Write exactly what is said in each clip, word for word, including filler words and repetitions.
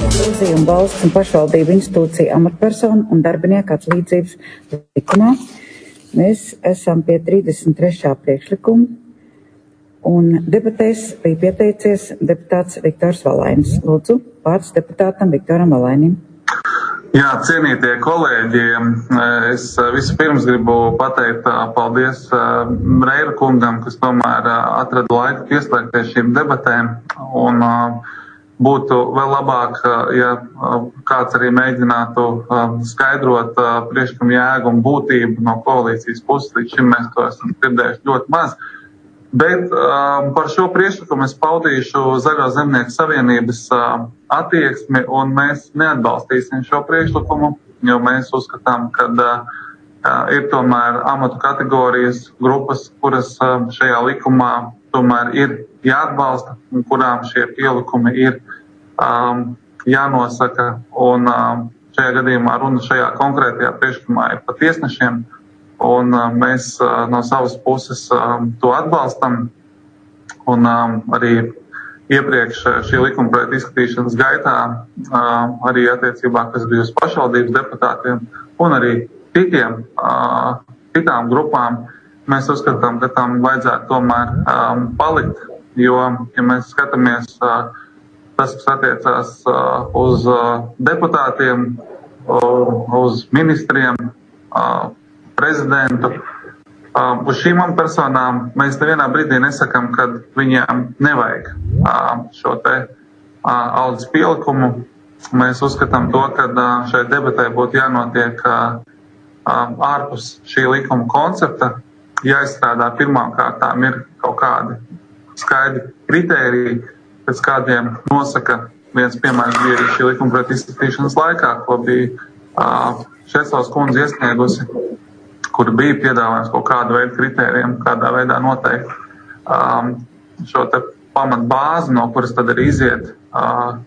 Grūzija un valsts un pašvaldību institūcija amatpersonu un darbinieku atlīdzības likumā. Mēs esam pie trīsdesmit trešā priekšlikuma, un debatēs bija pieteicies deputāts Viktors Valainis. Lūdzu, vārds deputātam Viktoram Valainim. Jā, cienītie kolēģi, es vispirms gribu pateikt paldies Reira kungam, kas tomēr atrada laiku pieslēgties šīm debatēm, un būtu vēl labāk, ja kāds arī mēģinātu skaidrot priekšlikumu jēgu un būtību no koalīcijas puses. Līdz šim mēs to esam dzirdējuši ļoti maz. Bet um, par šo priekšlikumu es paudīšu Zaļo zemnieku savienības uh, attieksmi, un mēs neatbalstīsim šo priekšlikumu, jo mēs uzskatām, ka uh, ir tomēr amatu kategorijas grupas, kuras uh, šajā likumā tomēr ir jāatbalsta, un kurām šie pielikumi ir um, jānosaka. Un um, šajā gadījumā runa šajā konkrētajā priekšlikumā ir par tiesnešiem. Un uh, mēs uh, no savas puses um, to atbalstam, un um, arī iepriekš šī likuma projekta izskatīšanas gaitā uh, arī attiecībā, kas bija uz pašvaldības deputātiem un arī citiem, uh, citām grupām, mēs uzskatām, ka tam vajadzētu tomēr um, palikt, jo, ja mēs skatāmies uh, tas, kas attiecās uh, uz uh, deputātiem, uh, uz ministriem, uh, prezidentu. Uh, uz šīm personām mēs nevienā brīdī nesakam, ka viņiem nevajag uh, šo te uh, algas pielikumu. Mēs uzskatām to, ka uh, šai debatē būtu jānotiek uh, uh, ārpus šī likuma koncepta. Jāizstrādā pirmām kārtām ir kaut kādi skaidri kritēriji, pēc kādiem nosaka viens piemērs bija arī šī likuma projekta izskatīšanas laikā, ko bija uh, Šesovs kundze iesniegusi, kur bija piedāvājums kaut kādu veidu kritērijiem, kādā veidā noteikt um, šo te pamat bāzi, no kuras tad arī iziet uh,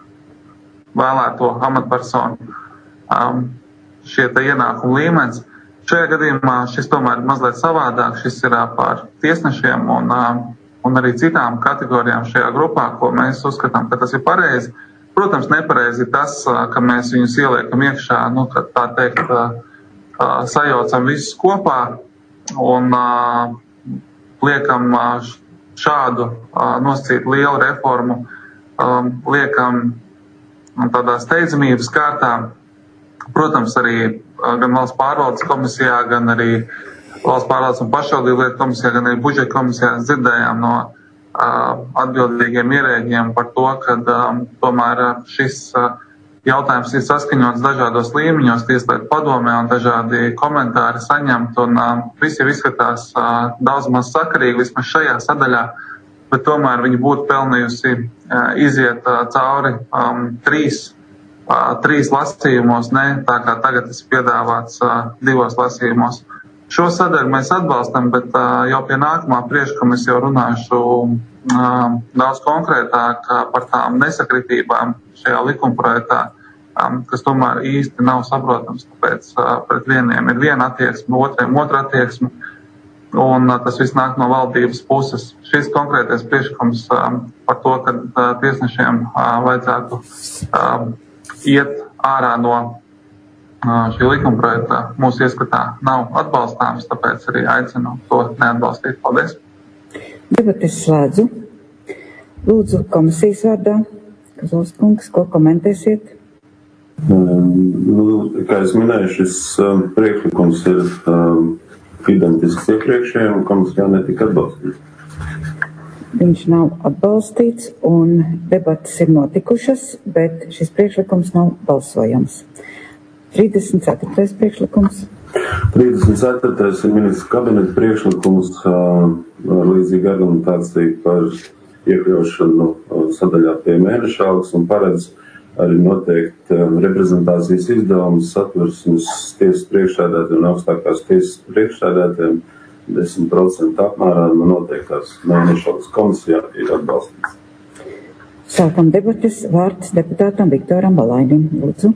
vēlēto amatpersonu um, šie te ienākumu līmenis. Šajā gadījumā šis tomēr ir mazliet savādāk, šis ir uh, par tiesnešiem un, uh, un arī citām kategorijām šajā grupā, ko mēs uzskatām, ka tas ir pareizi. Protams, nepareizi ir tas, uh, ka mēs viņus ieliekam iekšā, nu, tā teikt, uh, sajaucam visus kopā un uh, liekam uh, šādu uh, nosacītu lielu reformu, um, liekam tādā steidzamības kārtā. Protams, arī uh, gan valsts pārvaldes komisijā, gan arī valsts pārvaldes un pašvaldību lietu komisijā, gan arī budžeta komisijā dzirdējām no uh, atbildīgiem ierēģiem par to, ka um, tomēr šis uh, jautājums ir saskaņots dažādos līmeņos, tieslietu padomē un dažādi komentāri saņemt, un uh, visi izskatās uh, daudz maz sakarīgi, vismaz šajā sadaļā, bet tomēr viņi būtu pelnījusi uh, iziet uh, cauri um, trīs, uh, trīs lasījumos, ne tā kā tagad tas piedāvāts uh, divos lasījumos. Šo sadaļu mēs atbalstam, bet uh, jau pie nākamā priekšlikuma es jau runāšu uh, daudz konkrētāk par tām nesakritībām šajā likumprojektā, um, kas tomēr īsti nav saprotams, tāpēc uh, pret vieniem ir viena attieksme, otriem otra attieksme, un uh, tas viss nāk no valdības puses. Šis konkrētais priekšlikums um, par to, ka uh, tiesnešiem uh, vajadzētu um, iet ārā no uh, šī likumprojekta mūsu ieskatā nav atbalstāms, tāpēc arī aicinu to neatbalstīt. Paldies! Debates slēdzu. Lūdzu, komisijas vārdā. Kazals kungs, ko komentēsiet? Um, nu, kā es minēju, šis um, priekšlikums ir um, identisks iepriekšējiem, un komisijā netika atbalstīts. Viņš nav atbalstīts, un debatas ir notikušas, bet šis priekšlikums nav balsojams. trīsdesmit ceturtais priekšlikums. trīsdesmit ceturtais ir ministrs kabineta priekšlikums uh, ar līdzīgu argumentāciju par iekļaušanu sadaļā pie mēneša algas un paredz arī noteikt reprezentācijas izdevumus Satversmes tiesas priekšsēdētājiem un augstākās tiesas priekšsēdētājiem desmit procentu apmērā no noteiktās mēneša algas. Komisijā ir atbalstīts. Sākam debates. Vārds deputātam Viktoram Valainim. Lūdzu.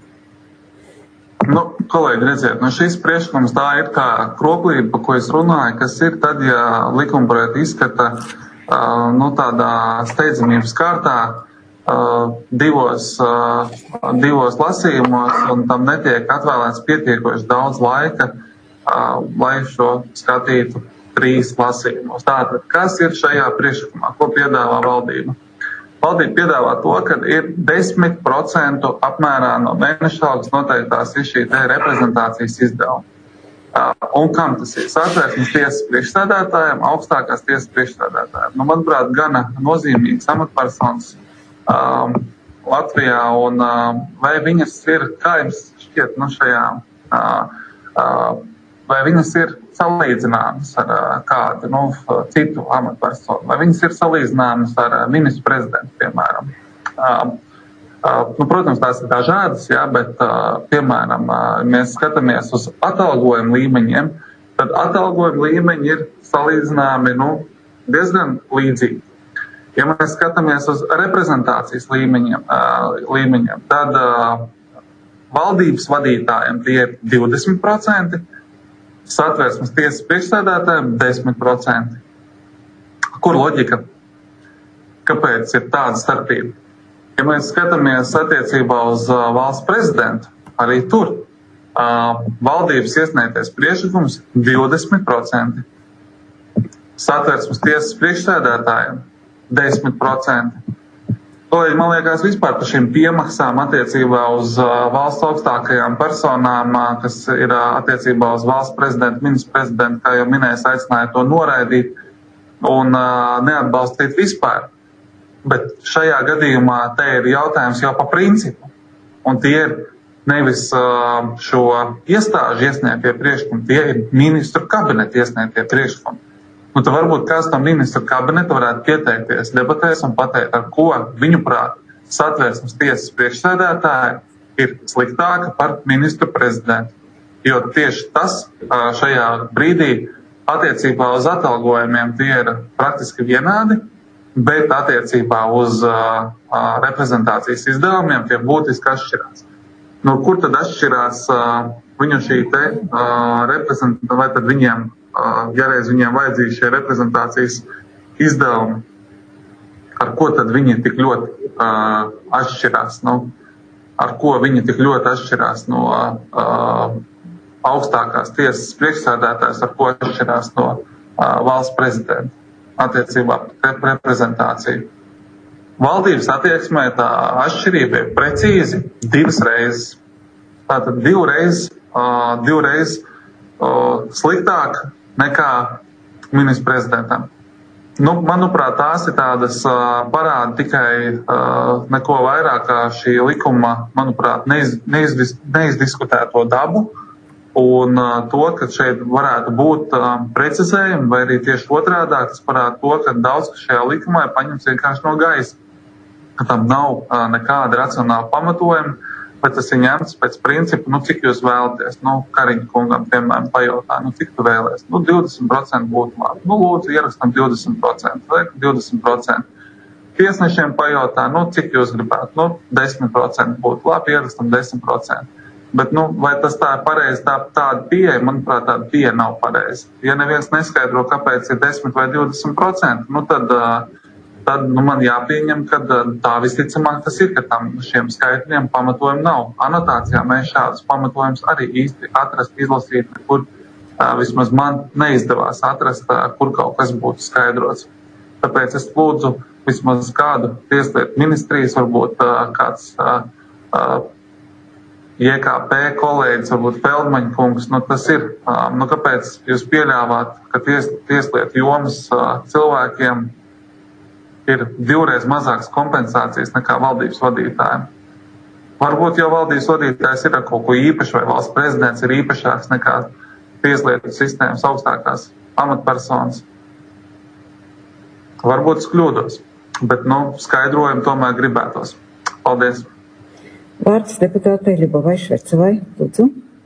Nu, kolēģi, redziet, nu šis priekšlikums tā ir tā kroplība, pa ko es runāju, kas ir tad, ja likumprojektu izskata Uh, nu, tādā steidzamības kārtā, uh, divos, uh, divos lasījumos, un tam netiek atvēlēts pietiekoši daudz laika, uh, lai šo skatītu trīs lasījumos. Tātad, kas ir šajā priekšlikumā, ko piedāvā valdība? Valdība piedāvā to, ka ir desmit procentu apmērā no mēneša algas noteiktās ir šī te reprezentācijas izdevuma. Uh, un kam tas ir? Satversmes tiesas priekšsēdētājiem, augstākās tiesas priekšsēdētājiem. Nu, manuprāt, gana nozīmīgs amatpersonas um, Latvijā, un uh, vai viņas ir, kā jums šķiet, nu šajā, uh, uh, vai viņas ir salīdzināmas ar uh, kādu, nu, citu amatpersonu, vai viņas ir salīdzināmas ar uh, ministru prezidentu, piemēram. Uh, Uh, nu, protams, tās ir dažādas, jā, bet, uh, piemēram, uh, mēs skatāmies uz atalgojumu līmeņiem, tad atalgojumu līmeņi ir salīdzināmi, nu, diezgan līdzīgi. Ja mēs skatāmies uz reprezentācijas līmeņiem, uh, līmeņiem tad uh, valdības vadītājiem tie ir divdesmit procenti, Satversmes tiesas priekšsēdētājiem desmit procenti. Kur loģika? Kāpēc ir tāda starpība? Ja mēs skatāmies attiecībā uz uh, valsts prezidentu, arī tur uh, valdības iesniegtais priekšlikums divdesmit procenti, Satversmes tiesas priekšsēdētājiem desmit procenti. Kolēģi, man liekas, vispār par šīm piemaksām attiecībā uz uh, valsts augstākajām personām, uh, kas ir uh, attiecībā uz valsts prezidentu, ministru prezidentu, kā jau minējis, aicināja to noraidīt un uh, neatbalstīt vispār. Bet šajā gadījumā te ir jautājums jau pa principu. Un tie ir nevis uh, šo iestāžu iesniegtie priekšlikumi, tie ir ministru kabineta iesniegtie priekšlikumi. Un tad varbūt kāds no ministru kabineta varētu pieteikties debatēs un pateikt, ar ko viņuprāt Satversmes tiesas priekšsēdētāji ir sliktāka par ministru prezidentu. Jo tieši tas uh, šajā brīdī attiecībā uz atalgojumiem tie ir praktiski vienādi, bet attiecībā uz uh, reprezentācijas izdevumiem tie būtiski atšķirās. Nu, kur tad atšķirās uh, viņu šī te uh, reprezentācija, vai tad viņiem, uh, ja reiz viņiem vajadzīgi šie reprezentācijas izdevumi, ar ko tad viņi tik ļoti uh, atšķirās? Nu, ar ko viņi tik ļoti atšķirās no uh, augstākās tiesas priekšsēdētājs, ar ko atšķirās no uh, valsts prezidenta attiecībā pret reprezentāciju. Valdības attieksmē tā atšķirība ir precīzi divas reizes. Tātad divreiz, uh, divreiz uh, sliktāk nekā ministru prezidentam. Nu, manuprāt, tās ir tādas uh, parāda tikai uh, neko vairāk kā šī likuma, manuprāt, neiz, neizdis, neizdiskutēto dabu. Un uh, to, ka šeit varētu būt uh, precizējumi, vai arī tieši otrādāk, tas parāda to, ka daudz, kas šajā likumā ir paņemts vienkārši no gaisa, ka tam nav uh, nekāda racionāla pamatojuma, bet tas ir ņemts pēc principa, nu, cik jūs vēlaties. Nu, Kariņa kungam, piemēram, pajautā, nu, cik tu vēlies? Nu, divdesmit procenti būtu labi. Nu, lūdzu, ierakstam divdesmit procenti, vai divdesmit procenti. Tiesnešiem pajautā, nu, cik jūs gribētu? Nu, desmit procenti būtu labi, ierakstam desmit procenti. Bet, nu, vai tas tā ir pareizi, tā, tāda pieeja, manuprāt, tāda pieeja nav pareiza. Ja neviens neskaidro, kāpēc ir desmit vai divdesmit procenti, nu, tad, tad nu, man jāpieņem, ka tā visticamāk tas ir, ka tam šiem skaitļiem pamatojumi nav. Anotācijā mēs šādus pamatojumus arī īsti atrast, izlasīt, kur vismaz man neizdevās atrast, kur kaut kas būtu skaidrots. Tāpēc es lūdzu vismaz kādu tieslietu ministrijas, varbūt kāds J K P kolēģis, varbūt Feldmaņa kungs, nu tas ir, nu kāpēc jūs pieļāvāt, ka ties, tieslietu jomas cilvēkiem ir divreiz mazākas kompensācijas nekā valdības vadītājiem. Varbūt jau valdības vadītājs ir ar kaut ko īpaši, vai valsts prezidents ir īpašāks nekā tieslietu sistēmas augstākās amatpersonas. Varbūt es kļūdos, bet, nu, skaidrojumu tomēr gribētos. Paldies! Vārds deputātei Ļubovai Švercevai, lūdzu.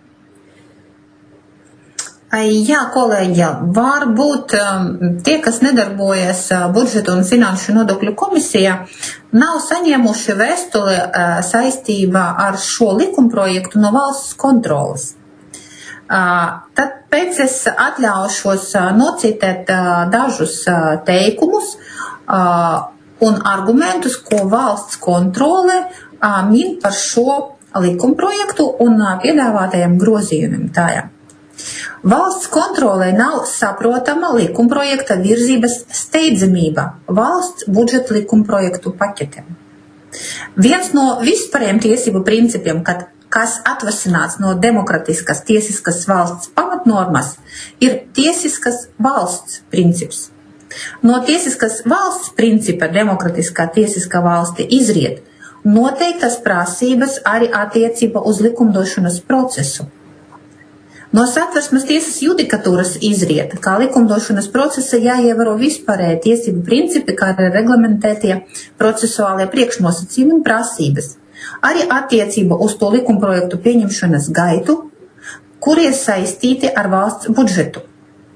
Jā, kolēģi, varbūt tie, kas nedarbojas budžeta un finanšu nodokļu komisijā, nav saņēmuši vēstuli saistībā ar šo likumprojektu no valsts kontroles. Tad pēc es atļaušos nocitēt dažus teikumus, un argumentus, ko valsts kontrole min par šo likumprojektu un piedāvātajiem grozījumiem tajā. Valsts kontrolē nav saprotama likumprojekta virzības steidzamība valsts budžeta likumprojektu paķetiem. Viens no vispārējiem tiesību principiem, kad, kas atvasināts no demokratiskas tiesiskas valsts pamatnormas, ir tiesiskas valsts princips. No tiesiskas valsts principa demokratiskā tiesiskā valsti izriet noteiktas prasības arī attiecībā uz likumdošanas procesu. No Satversmes tiesas judikatūras izriet, kā likumdošanas procesa jāievēro vispārēji tiesību principi, kā arī reglamentētie procesuālie priekšnosacījumi un prasības, arī attiecība uz to likumprojektu pieņemšanas gaitu, kurie saistīti ar valsts budžetu.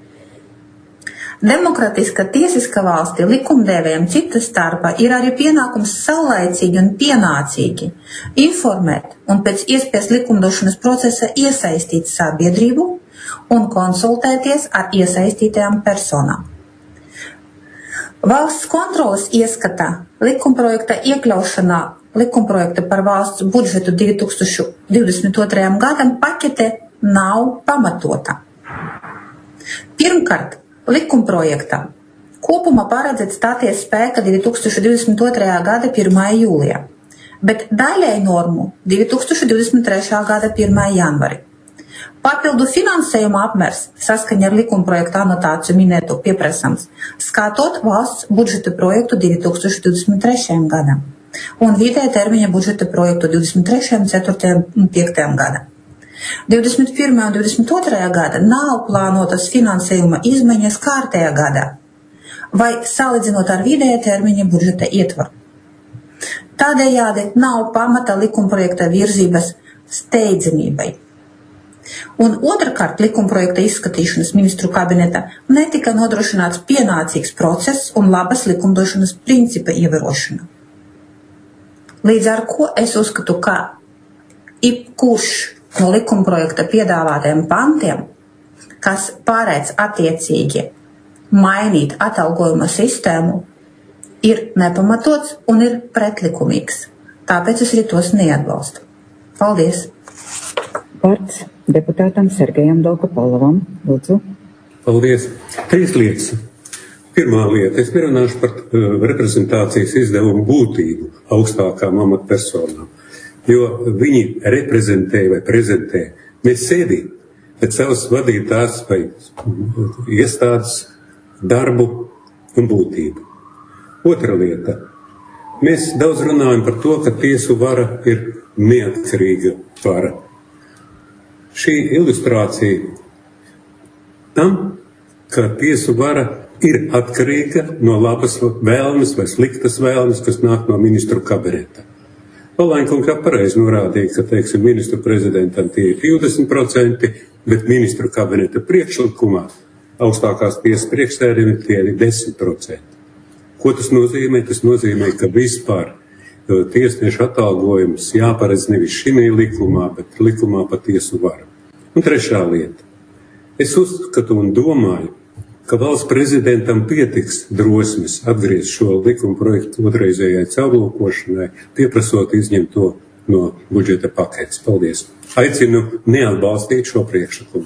Demokratiska tiesiska valstī likumdevējiem cita starpā ir arī pienākums saulaicīgi un pienācīgi informēt un pēc iespējas likumdošanas procesa iesaistīt sabiedrību un konsultēties ar iesaistītajām personām. Valsts kontroles ieskatā likumprojekta iekļaušanā likumprojekta par valsts budžetu divi tūkstoši divdesmit otrajam gadam paķete nav pamatota. Pirmkārt, likumprojektam kopumā paredzēts stāties spēkā divi tūkstoši divdesmit otrajā gada pirmā jūlijā, bet daļai normu divi tūkstoši divdesmit trešā gada pirmā janvāri. Papildu finansējuma apmērs saskaņa ar likumprojekta anotāciju minēto pieprasams, skatot valsts budžeta projektu divi tūkstoši divdesmit trešajam gadam un vidēja termiņa budžeta projektu divdesmit trešajam, ceturtajam un piektajam gadam. divdesmit pirmajā un divdesmit otrajā gada nav plānotas finansējuma izmaiņas kārtējā gadā vai salīdzinot ar vidēja termiņa budžeta ietvaru. Tādējādi nav pamata likumprojekta virzības steidzamībai. Un otrkārt likumprojekta izskatīšanas ministru kabineta netika nodrošināts pienācīgs process un labas likumdošanas principa ievērošana. Līdz ar ko es uzskatu, ka jebkurš no likumprojekta piedāvātajiem pantiem, kas paredz attiecīgi mainīt atalgojuma sistēmu, ir nepamatots un ir pretlikumīgs. Tāpēc es arī tos neatbalstu. Paldies! Vārds deputātam Sergejam Dolgopolovam. Lūdzu. Paldies! Trīs lietas. Pirmā lieta. Es nerunāšu par uh, reprezentācijas izdevumu būtību augstākām amatpersonām. Jo viņi reprezentē vai prezentē ne sevi, bet savas vadītās vai iestādes darbu un būtību. Otra lieta. Mēs daudz runājam par to, ka tiesu vara ir neatkarīga vara. Šī ilustrācija tam, ka tiesu vara ir atkarīga no labas vēlmes vai sliktas vēlmes, kas nāk no ministru kabineta. Olainkungs pareizi norādīja, ka, teiksim, ministru prezidentam tie ir divdesmit procenti, bet ministru kabineta priekšlikumā augstākās tiesas priekšsēdiem tie ir desmit procenti. Ko tas nozīmē? Tas nozīmē, ka vispār tiesniešu atalgojums jāparedz nevis šimī likumā, bet likumā par tiesu varu. Un trešā lieta. Es uzskatu un domāju, ka valsts prezidentam pietiks drosmes atgriezt šo likuma projektu otrreizējai caurlūkošanai, pieprasot izņemt to no budžeta paketes. Paldies. Aicinu neatbalstīt šo priekšlikumu.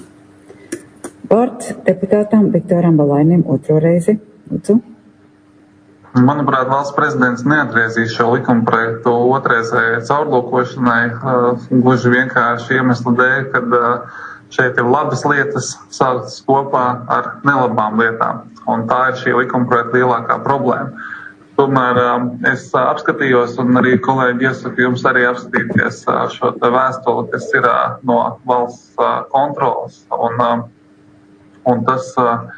Vārds deputātam Viktoram Balainim otro reizi. Lūdzu. Manuprāt, valsts prezidents neatgriezīs šo likuma projektu otrreizējai caurlūkošanai, uh, gluži vienkārši iemeslu dēļ, kad uh, šeit ir labas lietas saliktas kopā ar nelabām lietām, un tā ir šī likumprojekta lielākā problēma. Tomēr es apskatījos, un arī kolēģi iesaku jums arī apskatīties šo vēstuli, kas ir no valsts kontrolas, un, un tas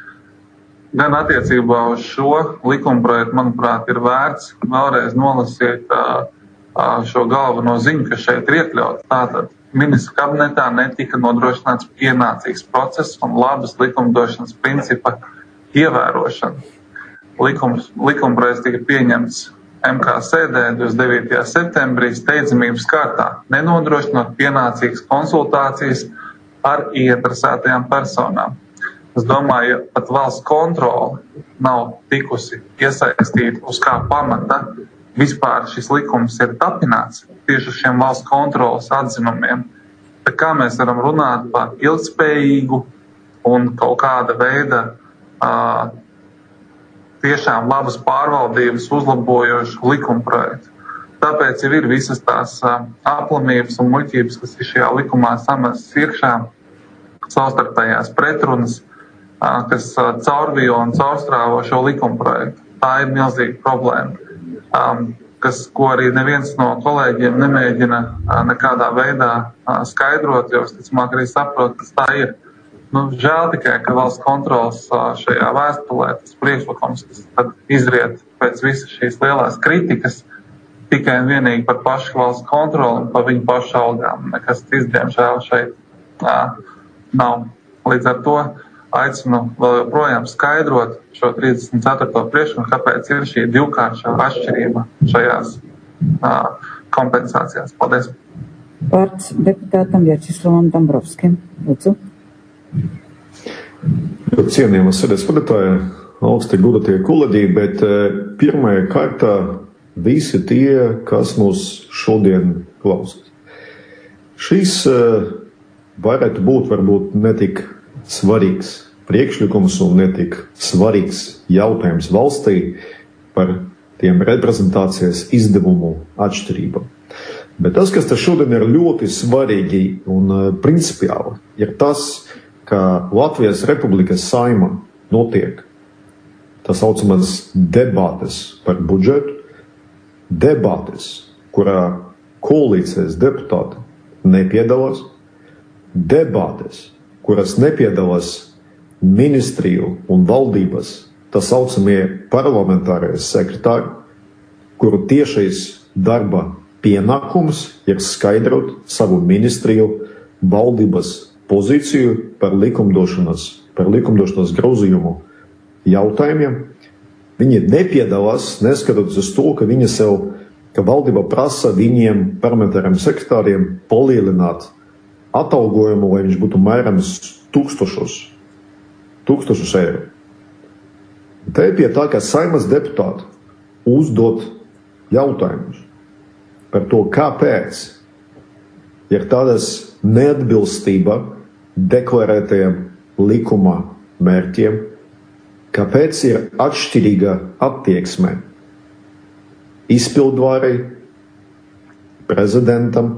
gan attiecībā uz šo likumprojektu, manuprāt, ir vērts vēlreiz nolasīt šo galveno ziņu, kas šeit ir iekļauts. Tātad ministru kabinetā netika nodrošināts pienācīgs process un labas likumdošanas principa ievērošana. Likums, likumprojekts tika pieņemts M K sēdē divdesmit devītajā septembrī steidzamības kārtā, nenodrošinot pienācīgas konsultācijas ar ieinteresētajām personām. Es domāju, ja pat valsts kontrole nav tikusi iesaistīta, uz kā pamata vispār šis likums ir tapināts tieši uz šiem valsts kontroles atzinumiem, tad kā mēs varam runāt par ilgspējīgu un kaut kāda veida uh, tiešām labas pārvaldības uzlabojošu likumprojektu. Tāpēc jau ir visas tās uh, aplamības un muļķības, kas ir šajā likumā samestas iekšā, savstarpējās pretrunas, uh, kas uh, caurvījo un caurstrāvo šo likumprojektu. Tā ir milzīga problēma, um, kas, ko arī neviens no kolēģiem nemēģina uh, nekādā veidā uh, skaidrot, jo es ticamāk arī saprotu, kas tā ir. Nu, žēl tikai, ka valsts kontrols uh, šajā vēstulē, tas priekšlikums, kas tad izriet pēc visas šīs lielās kritikas, tikai un vienīgi par pašu valsts kontroli un par viņu pašu algām. Nekas cits, diemžēl, šeit uh, nav. Līdz ar to aicinu vēl joprojām skaidrot šo trīsdesmit ceturto priekšlikumu, kāpēc ir šī divkāršā atšķirība šajās uh, kompensācijās. Paldies. Vārds deputātam Vjačeslavam Dombrovskim. Lūdzu. Cienījamās sēdes vadītāji, augsti godātie kolēģi, bet pirmajā kārtā visi tie, kas mūs šodien klausās. Šis varētu būt varbūt netik svarīgs priekšlikums un netik svarīgs jautājums valstī par tiem reprezentācijas izdevumu atšķirībām. Bet tas, kas te šodien ir ļoti svarīgi un principiāli, ir tas, ka Latvijas Republikas Saeimā notiek tā saucamās debates par budžetu, debates, kurā koalīcijas deputāti nepiedalās, debates, kuras nepiedalās ministriju un valdības tā saucamie parlamentārie sekretāri, kuru tiešais darba pienākums ir skaidrot savu ministriju valdības pozīciju par likumdošanas, par likumdošanas grozījumu jautājumiem. Viņi nepiedalās, neskatoties uz to, ka viņi sev, ka valdība prasa viņiem parlamentāriem sekretāriem palielināt atalgojumu, lai viņš būtu mērams tūkstošus, tūkstošus eiro. Te pie tā, ka Saeimas deputāti uzdot jautājumus par to, kāpēc ir tādas neatbilstība deklarētajiem likuma mērķiem, kāpēc ir atšķirīga attieksme izpildvārei, prezidentam,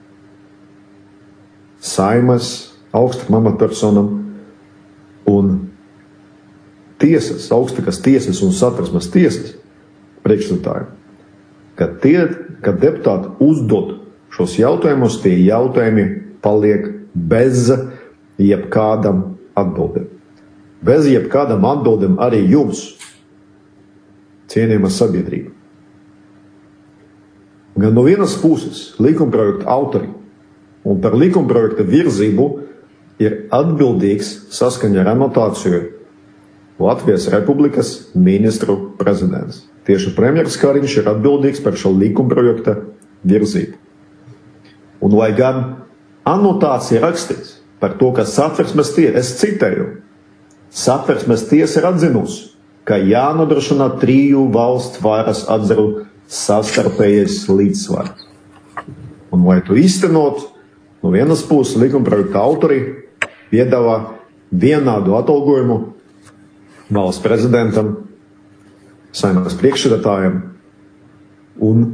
Saeimas augstākam amatpersonam un tiesas, augstākās tiesas un Satversmes tiesas priekšstādājiem, ka tie, kad deputāti uzdod šos jautājumus, tie jautājumi paliek bez jebkādam atbildēm. Bez jebkādam atbildēm arī jums, cienījamā sabiedrība. Gan no vienas puses likumprojekta autori un par likumprojekta virzību ir atbildīgs saskaņā ar anotāciju Latvijas Republikas ministru prezidents. Tieši premjeras Kariņš ir atbildīgs par šo likumprojekta virzību. Un lai gan anotācija rakstīts par to, ka Satversmes tiesa, es citēju, Satversmes tiesa ir atzinusi, ka jānodrošina triju valstu varas atzaru savstarpējais līdzsvars. Un lai to īstenot, no vienas puses likumprojekta autori piedāvā vienādu atalgojumu valsts prezidentam, Saeimas priekšsēdētājiem un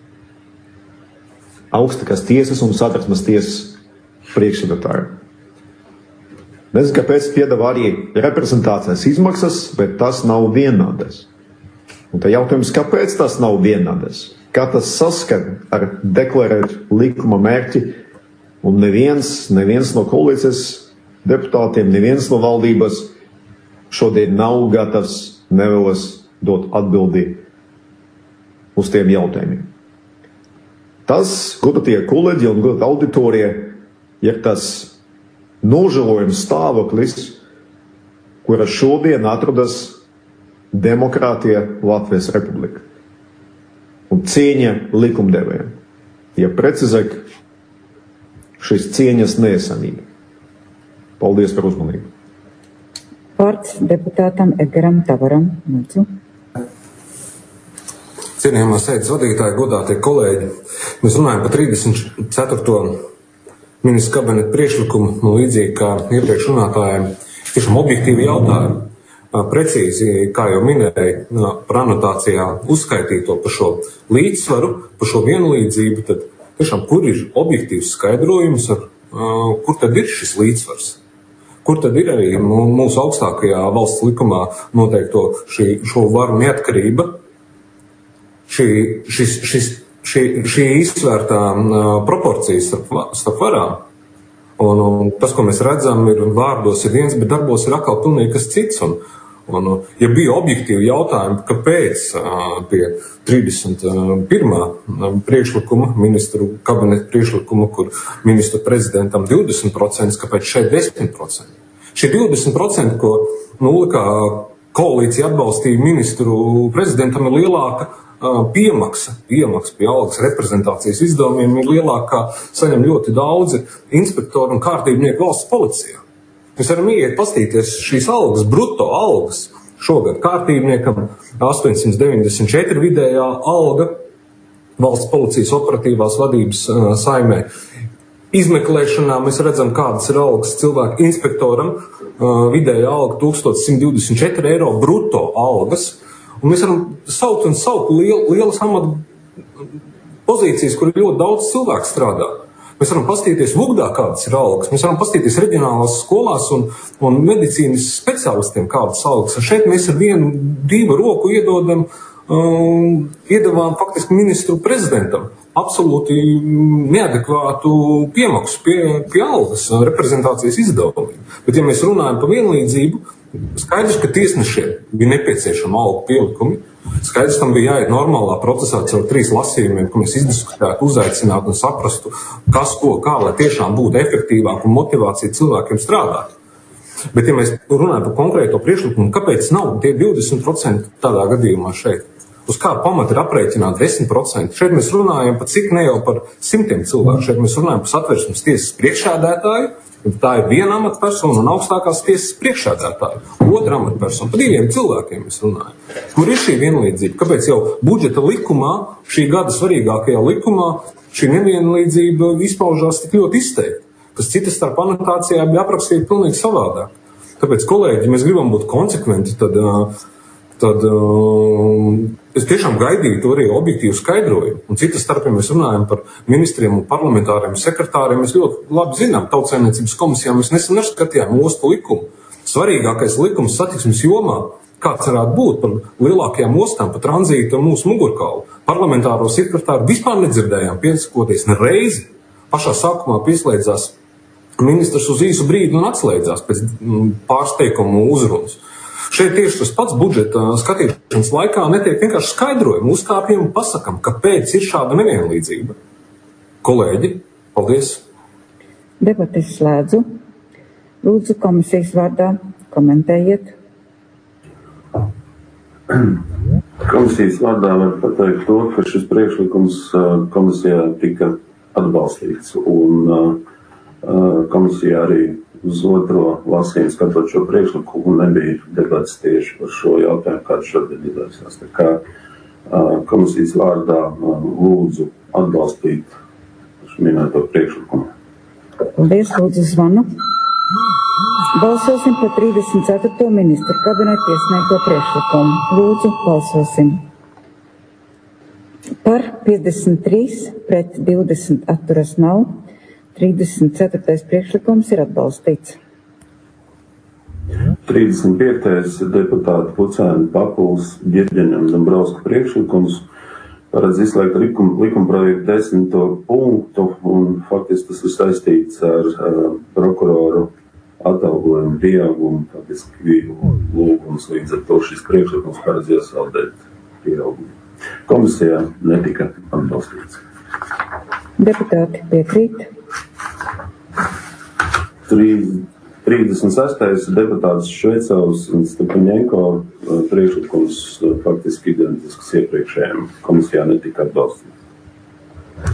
augstākās tiesas un Satversmes tiesas priekšsēdētājiem. Nezinu, kāpēc piedāvā arī reprezentācijas izmaksas, bet tas nav vienādas. Un tā jautājums, kāpēc tas nav vienādas? Kā tas saskan ar deklarētu likuma mērķi, un neviens, neviens no koalīcijas deputātiem, neviens no valdības šodien nav gatavs, nevēlas dot atbildi uz tiem jautājumiem. Tas, godātie kolēģi un godātie auditorija, ir tas nožēlojums stāvoklis, kura šodien atrodas demokrātija Latvijas Republika. Un cieņa likumdevējiem. Ja precizāk, šis cieņas neesamība. Paldies par uzmanību. Vārds deputātam Edgaram Tavaram. Lūdzu. Cienījamā sēdes vadītāji, godātie kolēģi, mēs runājam par trīsdesmit ceturto ministra kabineta priekšlikumu, nu līdzīgi kā iepriekš runātājiem, tiešām objektīvi jautājumi. Precīzi, kā jau minēju, par anotācijā uzskaitīto par šo līdzsvaru, par šo vienlīdzību, tad tiešām kur ir objektīvs skaidrojums, ar, kur tad ir šis līdzsvars? Kur tad ir arī mūsu augstākajā valsts likumā noteikto šī, šo varu neatkarība? Šī, šis, šis, šī, šī izsvērtā uh, proporcijas starp, starp varām. Un, un tas, ko mēs redzam, ir vārdos ir viens, bet darbos ir atkal pilnīgi kas cits. Un, un, ja bija objektīvi jautājumi, kāpēc uh, pie trīsdesmit pirmā priekšlikuma, ministru kabineta priekšlikuma, kur ministru prezidentam divdesmit procenti, kāpēc šeit desmit procenti. Šie divdesmit procenti, ko nu, kā koalīcija atbalstīja ministru prezidentam, ir lielāka piemaksa, piemaksa pie algas reprezentācijas izdevumiem ir lielākā, saņem ļoti daudzi inspektori un kārtībnieki valsts policijā. Mēs varam iet pastīties šīs algas, bruto algas. Šogad kārtībniekam astoņsimt deviņdesmit četri vidējā alga valsts policijas operatīvās vadības uh, saimē. Izmeklēšanā mēs redzam, kādas ir algas cilvēku inspektoram. Uh, vidējā alga tūkstoš simt divdesmit četri eiro bruto algas. Un mēs varam saukt un saukt liel, lielas amatu pozīcijas, kur ir ļoti daudz cilvēku strādā. Mēs varam pastīties Vugdā, kādas ir algas. Mēs varam pastīties reģionālās skolās un, un medicīnas speciālistiem, kādas algas. Šeit mēs ar vienu divu roku iedodam, um, iedavām faktiski ministru prezidentam absolūti neadekvātu piemaksu pie, pie algas reprezentācijas izdevumiem. Bet ja mēs runājam par vienlīdzību, skaidrs, ka tiesnešiem bija nepieciešama algu pielikumi. Skaidrs, tam bija jāiet normālā procesā caur trīs lasījumiem, ka mēs izdiskutētu, uzaicinātu un saprastu, kas, ko, kā, lai tiešām būtu efektīvāk un motivācija cilvēkiem strādāt. Bet, ja mēs runājam par konkrēto priekšlikumu, kāpēc nav tie divdesmit procenti tādā gadījumā šeit? Uz kādu pamatu ir aprēķināti desmit procenti? Šeit mēs runājam par cik ne jau par simtiem cilvēku. Šeit mēs runājam par Satversmes tiesas priekšsēdētāju. Tā ir viena amatpersona un augstākās tiesas priekšsēdētāja. Otra amatpersona. Par diviem cilvēkiem mēs runājam. Kur ir šī vienlīdzība? Kāpēc jau budžeta likumā, šī gada svarīgākajā likumā, šī nevienlīdzība izpaužās tik ļoti izteikti? Kas citas starp anotācijā bija aprakstīta pilnīgi savādāk. Tāpēc, kolēģi, mēs gribam būt konsekventi, tad, tad es tiešām gaidītu arī objektīvu skaidrojumu. Un citas starp, ja mēs runājam par ministriem un parlamentāriem sekretāriem, mēs ļoti labi zinām, Tautsaimniecības komisijā mēs nesen skatījām ostu likumu. Svarīgākais likums satiksmes jomā, kāds varētu būt par lielākajām ostām, par tranzītu un mūsu mugurkaulu. Parlamentāro sekretāru vispār nedzirdējām piesakoties ne reizi. Pašā sākumā pieslēdzās ministrs uz īsu brīdi un atslēdzās pēc pārsteigumu uzrunas. Šeit tieši tas pats budžeta skatīšanas laikā netiek vienkārši skaidrojumi, uzkāpjam un pasakam, kāpēc ir šāda nevienlīdzība. Kolēģi, paldies! Debates slēdzu. Lūdzu, komisijas vārdā komentējiet. Komisijas vārdā var pateikt to, ka šis priekšlikums komisijā tika atbalstīts, un komisijā arī uz otro lasījumu skatot šo priekšlikumu nebija debats tieši par šo jautājumu, kāds šodien izvērsās. Tā kā komisijas vārdā lūdzu atbalstīt minēto priekšlikumu. Paldies, lūdzu zvanu. Balsosim par trīsdesmit ceturto ministru kabineta iesniegto priekšlikumu. Lūdzu, balsosim. Par piecdesmit trīs pret divdesmit atturas nav. trīsdesmit ceturtais priekšlikums ir atbalstīts. trīsdesmit piektais deputāta Pucēna, Papuls, Ģirģeņa un Dombrovska priekšlikums paredz izslēgt likuma, likuma projektu desmito punktu, un faktiski tas ir saistīts ar uh, prokuroru atalgojumu pieaugumu, faktiski lūgums, līdz ar to šis priekšlikums paredz iesaldēt pieaugumu. Komisijā netika atbalstīts. Deputāti piekrīt. trīsdesmit sestais deputāts Šveicovs un Stepaņenko priekšlikums faktiski identisks iepriekšējiem. Komisijā netika atbalstīts.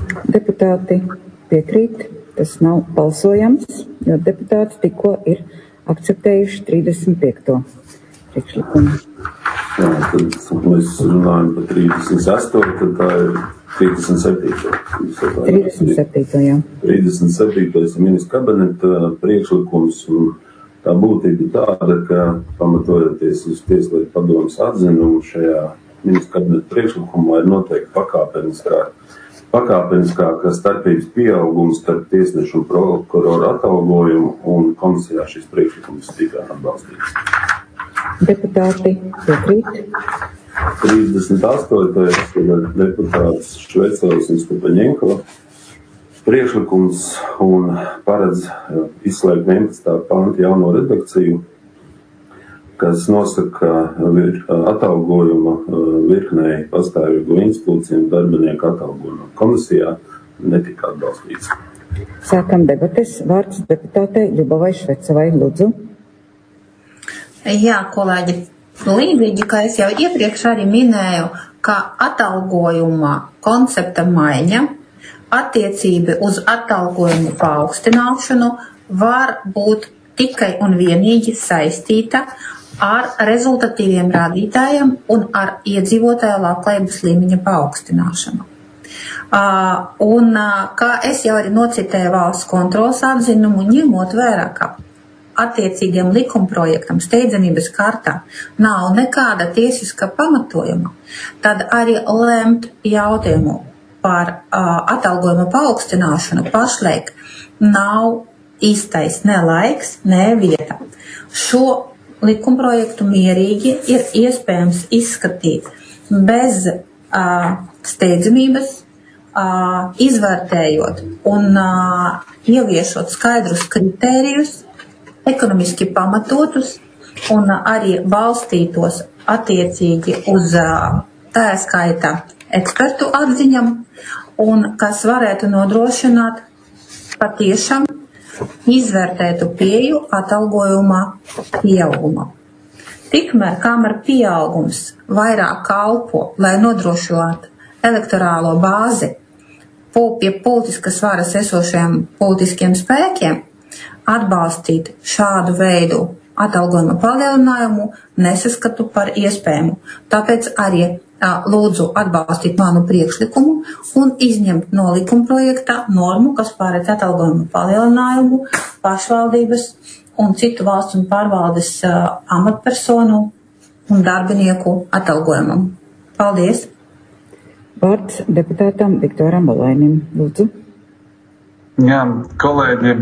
Deputāti piekrīt. Tas nav balsojams, jo deputāti tikko ir akceptējuši trīsdesmit piekto priekšlikumu. Jā, tad mēs runājam par trīsdesmit sesto, tad tā ir trīsdesmit septīto. trīsdesmit septīto, jā. trīsdesmit septītais ir ministra kabineta priekšlikums, un tā būtība tāda, ka pamatojoties uz Tieslietu padomes atzinumu šajā ministra kabineta priekšlikumā ir noteikti pakāpeniskā, pakāpeniskāka starpības pieaugums starp tiesnešu un prokuroru atalgojumu, un komisijā šis priekšlikums tika atbalstīts. Deputāti piekrīt. trīsdesmit astotais ir deputāts Švecels un Stupaņenko priekšlikums un paredz izslēgt vienpadsmitā panta jauno redakciju, kas nosaka vir, atalgojuma virknei pastāvīgu institūciju un darbinieku atalgojuma komisijā netika atbalstīts. Sākam debates. Vārds deputātei Ļubovai Švecevai, lūdzu. Jā, kolēģi, līdzīgi, kā es jau iepriekš arī minēju, ka atalgojuma koncepta maiņa attiecība uz atalgojumu paaugstināšanu var būt tikai un vienīgi saistīta ar rezultatīviem rādītājiem un ar iedzīvotāju labklājības līmeņa paaugstināšanu. Uh, un, uh, kā es jau arī nocitēju valsts kontrolas atzinumu, ņemot vērā, ka attiecīgiem likumprojektam steidzamības kārtā nav nekāda tiesiska pamatojuma, tad arī lemt jautājumu par uh, atalgojuma paaugstināšanu pašlaik nav īstais ne laiks, ne vieta. Šo likumprojektu mierīgi ir iespējams izskatīt bez uh, steidzamības, uh, izvērtējot un uh, ieviešot skaidrus kritērijus, ekonomiski pamatotus un uh, arī balstītos attiecīgi uz uh, tā skaita ekspertu atziņam, un kas varētu nodrošināt patiešām izvērtētu pieeju atalgojuma pieauguma. Tikmēr, kamēr pieaugums vairāk kalpo, lai nodrošinātu elektorālo bāzi pie politiskas varas esošiem politiskiem spēkiem, atbalstīt šādu veidu atalgojuma palielinājumu nesaskatu par iespējamu. Tāpēc arī lūdzu atbalstīt manu priekšlikumu un izņemt no likumprojekta normu, kas pārēc atalgojumu palielinājumu pašvaldības un citu valsts un pārvaldes uh, amatpersonu un darbinieku atalgojumam. Paldies! Vārds deputātam Viktoram Balainim. Lūdzu. Jā, kolēģi,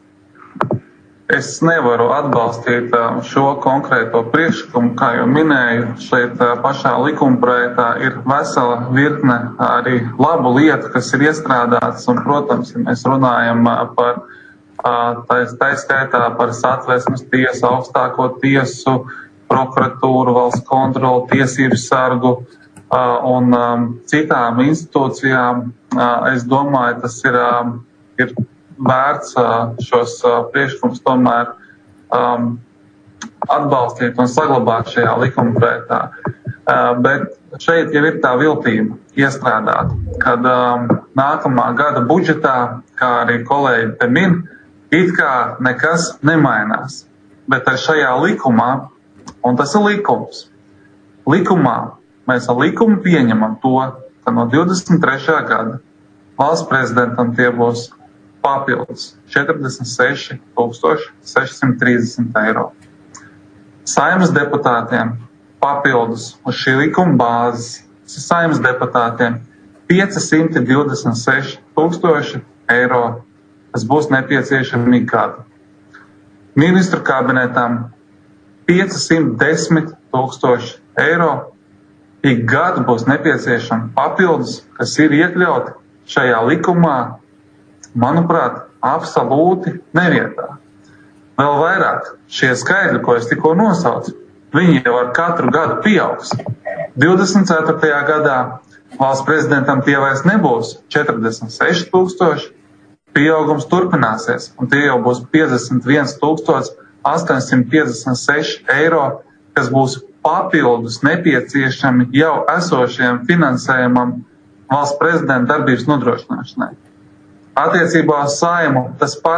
es nevaru atbalstīt šo konkrēto priekšlikumu, kā jau minēju, šeit pašā likumprojektā ir vesela virkne arī labu lietu, kas ir iestrādātas, un, protams, ja mēs runājam par tā skaitā par Satversmes tiesu, augstāko tiesu, prokuratūru, valsts kontroli, tiesību sargu un citām institūcijām, es domāju, tas ir, ir vērts šos priekšlikumus tomēr um, atbalstīt un saglabāt šajā likumprojektā. Uh, bet šeit jau ir tā viltība iestrādāta, kad um, nākamā gada budžetā, kā arī kolēģi te min, it kā nekas nemainās. Bet ar šajā likumā, un tas ir likums, likumā mēs ar likumu pieņemam to, ka no divdesmit trešā gada valsts prezidentam tie būs papildus četrdesmit seši tūkstoši seši simti trīsdesmit eiro. Saeimas deputātiem papildus uz šī likuma bāzes saeimas deputātiem pieci simti divdesmit seši tūkstoši eiro, kas būs nepieciešami ik gadu. Ministru kabinetam pieci simti desmit tūkstoši eiro ik gadu būs nepieciešami papildus, kas ir iekļauti šajā likumā, manuprāt, absolūti nevietā. Vēl vairāk šie skaidri, ko es tikko nosaucu, viņi jau ar katru gadu pieaugs. divdesmit ceturtajā gadā valsts prezidentam tie vairs nebūs četrdesmit seši tūkstoši, pieaugums turpināsies, un tie jau būs piecdesmit viens tūkstoši astoņsimt piecdesmit seši eiro, kas būs papildus nepieciešami jau esošajam finansējumam valsts prezidenta darbības nodrošināšanai. Attiecībā uz Saimu tas pats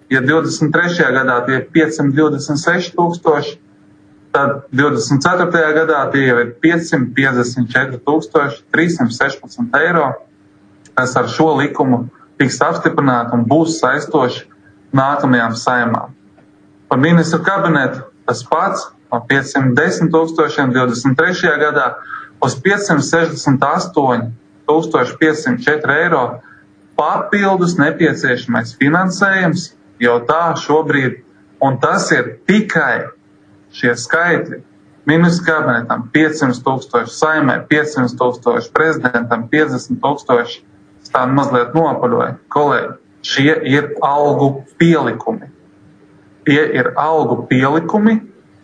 ja divdesmit trešajā gadā tie ir piecsimt divdesmit seši tūkstoši, tad divdesmit ceturtajā gadā tie jau ir piecsimt piecdesmit četri tūkstoši trīssimt sešpadsmit eiro, kas ar šo likumu tiks apstiprināti un būs saistoši nākamajām saimām. Par ministru kabinetu tas pats no piecsimt desmit tūkstošiem divdesmit trešajā gadā uz piecsimt sešdesmit astoņi tūkstoši piecsimt četri eiro papildus nepieciešamais finansējums jau tā šobrīd, un tas ir tikai šie skaitļi. Ministru kabinetam piecsimt tūkstoši, saimē piecsimt tūkstoši, prezidentam piecdesmit tūkstoši, tā mazliet nopaļoja. Kolēģi, šie ir algu pielikumi. Tie ir algu pielikumi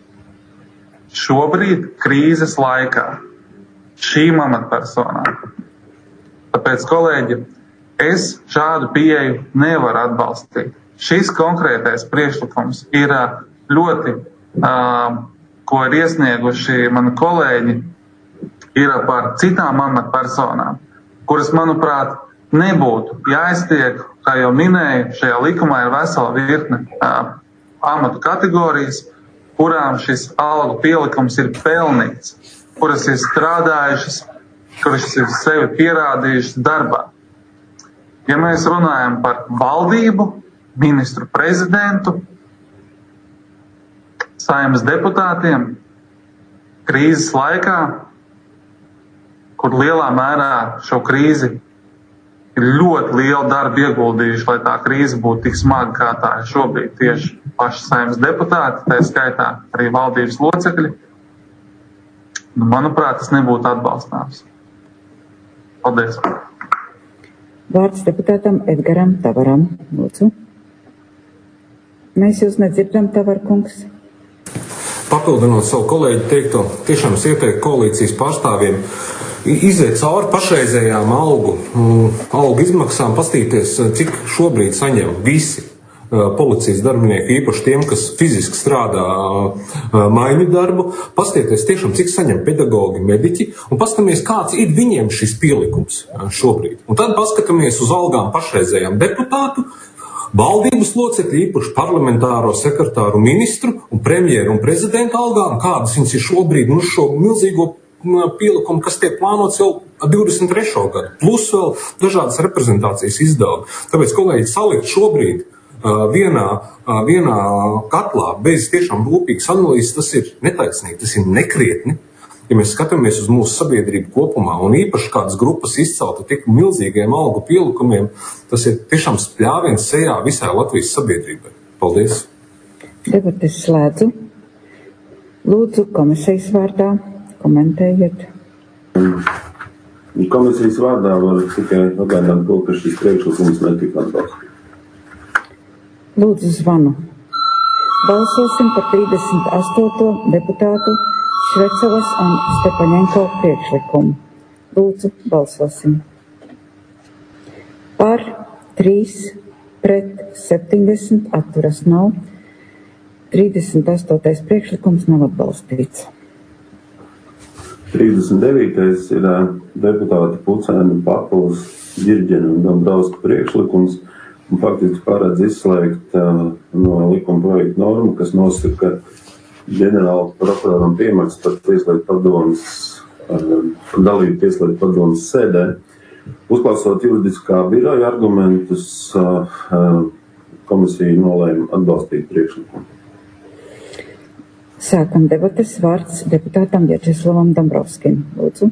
šobrīd krīzes laikā šīm amatpersonām. Tāpēc, kolēģi, es šādu pieeju nevaru atbalstīt. Šis konkrētais priekšlikums ir ļoti, uh, ko ir iesnieguši mani kolēģi, ir par citām amatpersonām, kuras, manuprāt, nebūtu jāiztiek, kā jau minēju, šajā likumā ir vesela virkne uh, amatu kategorijas, kurām šis algu pielikums ir pelnīts, kuras ir strādājušas, kuras ir sevi pierādījušas darbā. Ja mēs runājam par valdību, ministru prezidentu, saeimas deputātiem, krīzes laikā, kur lielā mērā šo krīzi ir ļoti lielu darbu ieguldījuši, lai tā krīze būtu tik smaga, kā tā ir šobrīd tieši paši saeimas deputāti, tā skaitā arī valdības locekļi. Nu, manuprāt, tas nebūtu atbalstāms. Paldies. Vārds deputātam Edgaram Tavaram. Lūdzu. Mēs jūs nedzirdam, Tavar kungs. Papildinot savu kolēģi teikto, tiešām es ieteiktu koalīcijas pārstāvjiem iziet cauri pašreizējām algu, algu izmaksām, pastīties, cik šobrīd saņem visi policijas darbinieki, īpaši tiem, kas fiziski strādā maiņu darbu, pastieties tiešām, cik saņem pedagogi, mediķi, un paskatāmies, kāds ir viņiem šis pielikums šobrīd. Un tad paskatāmies uz algām pašreizējām deputātu, valdības locekļu, īpaši parlamentāro sekretāru ministru un premjeru un prezidentu algām, kādas viņas ir šobrīd, un uz šo milzīgo pielikumu, kas tiek plānots jau divdesmit trešo gadu, plus vēl dažādas reprezentācijas izdevumi. Tāpēc, kolēģi, salikt šobrīd vienā, vienā katlā bez tiešām rūpīgas analīzes, tas ir netaisnīgi, tas ir nekrietni. Ja mēs skatāmies uz mūsu sabiedrību kopumā un īpaši kādas grupas izcelta tik milzīgiem algu pielikumiem, tas ir tiešām spļāviens sejā visai Latvijas sabiedrībai. Paldies! Debates slēdzu. Lūdzu, komisijas vārdā komentējiet. Komisijas vārdā var tikai atgādināt to, ka šis priekšlikums netika atbalstīts. Lūdzu, zvanu. Balsosim par trīsdesmit astoto deputātu Švecovas un Stepaņenko priekšlikumu. Lūdzu, balsosim. Par trīs, pret septiņdesmit, atturas nav. trīsdesmit astotais priekšlikums nav atbalstīts. trīsdesmit devītais ir deputāta Pucēna, Papulas, Ģirģena un Dombrovska priekšlikums, un faktiski paredz izslēgt uh, no likuma projekta normu, kas nosaka, ka ģenerāla prokuroram piemaksas par tieslietu padomes, uh, dalību tieslietu padomes sēdē. Uzklausot juridiskā biroja argumentus, uh, uh, komisija nolēma atbalstīt priekšlikumu. Sākam debates, vārds deputātam Vjačeslavam Dombrovskim. Lūdzu.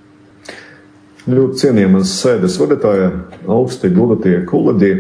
Ļoti cienījamas sēdes vadītāja, augsti godātie kolēģi.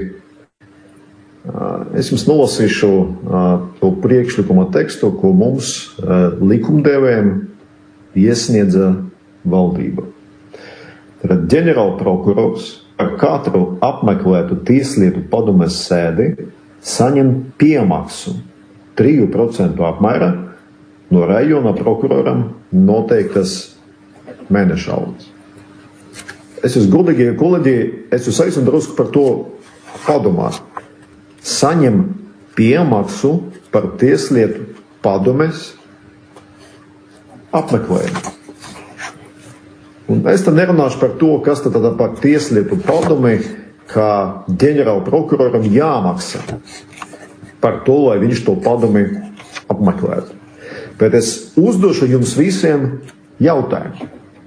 Es jums nolasīšu to priekšlikuma tekstu, ko mums likumdevējiem iesniedza valdība. Tad ģenerālprokurors par katru apmeklētu tieslietu padomes sēdi saņem piemaksu trīs procenti apmērā no rajona prokuroram noteiktas mēneša algas. Es jūs godīgi, kolēģi, es jūs aicinu drusku par to padomāt. Saņem piemaksu par tieslietu padomes apmeklējumu. Un es tad nerunāšu par to, kas tad par tieslietu padomi, kā ģenerāla prokuroram jāmaksā. par to, lai viņš to padomi apmeklētu. Bet es uzdošu jums visiem jautājumu.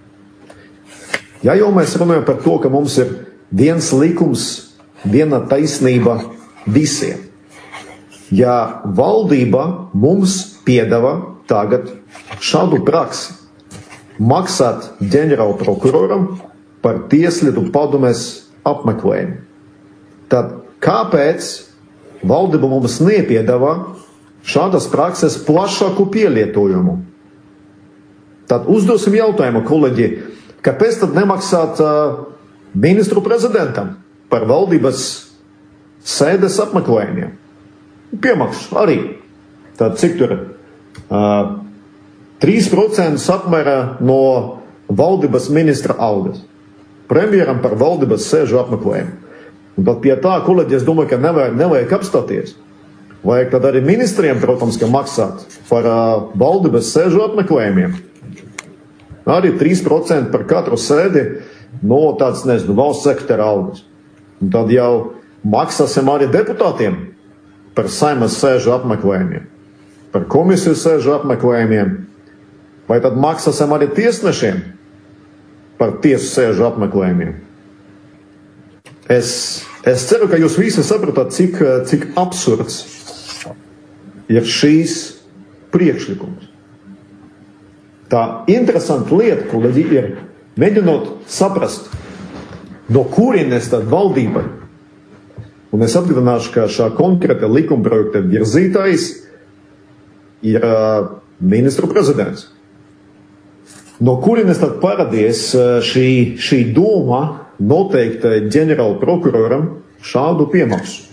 Ja jau mēs runājam par to, ka mums ir viens likums, viena taisnība visiem. Ja valdība mums piedāvā tagad šādu praksi maksāt ģenerāla prokuroram par tieslietu padomes apmeklējumu, tad kāpēc valdība mums nepiedāvā šādas prakses plašāku pielietojumu? Tad uzdosim jautājumu, kolēģi, kāpēc tad nemaksāt uh, ministru prezidentam par valdības sēdes apmeklējumiem? Piemaksu arī. Tad cik tur uh, trīs procenti apmērā no valdības ministra algas. Premjeram par valdības sēžu apmeklējumu. Un tad pie tā, kolēģi, es domāju, ka nevajag, nevajag apstāties. Vajag tad arī ministriem, protams, ka maksāt par uh, valdības sēžu apmeklējumiem. Arī trīs procenti par katru sēdi no tāds, nezinu, valsts sekretāra algas. Un tad jau maksāsim arī deputātiem par Saimas sēžu apmeklējumiem, par komisiju sēžu apmeklējumiem, vai tad maksāsim arī tiesnešiem par tiesu sēžu apmeklējumiem. Es, es ceru, ka jūs visi sapratat, cik, cik absurds ir šīs priekšlikums. Tā interesanta lieta, kolēģi, ir mēģinot saprast, no kurienes tad valdība. Un es atgādināšu, ka šā konkrēta likuma projekta virzītājs ir uh, ministru prezidents. No kurienes tad paradies uh, šī, šī doma noteikt ģenerāla prokuroram šādu piemaksu?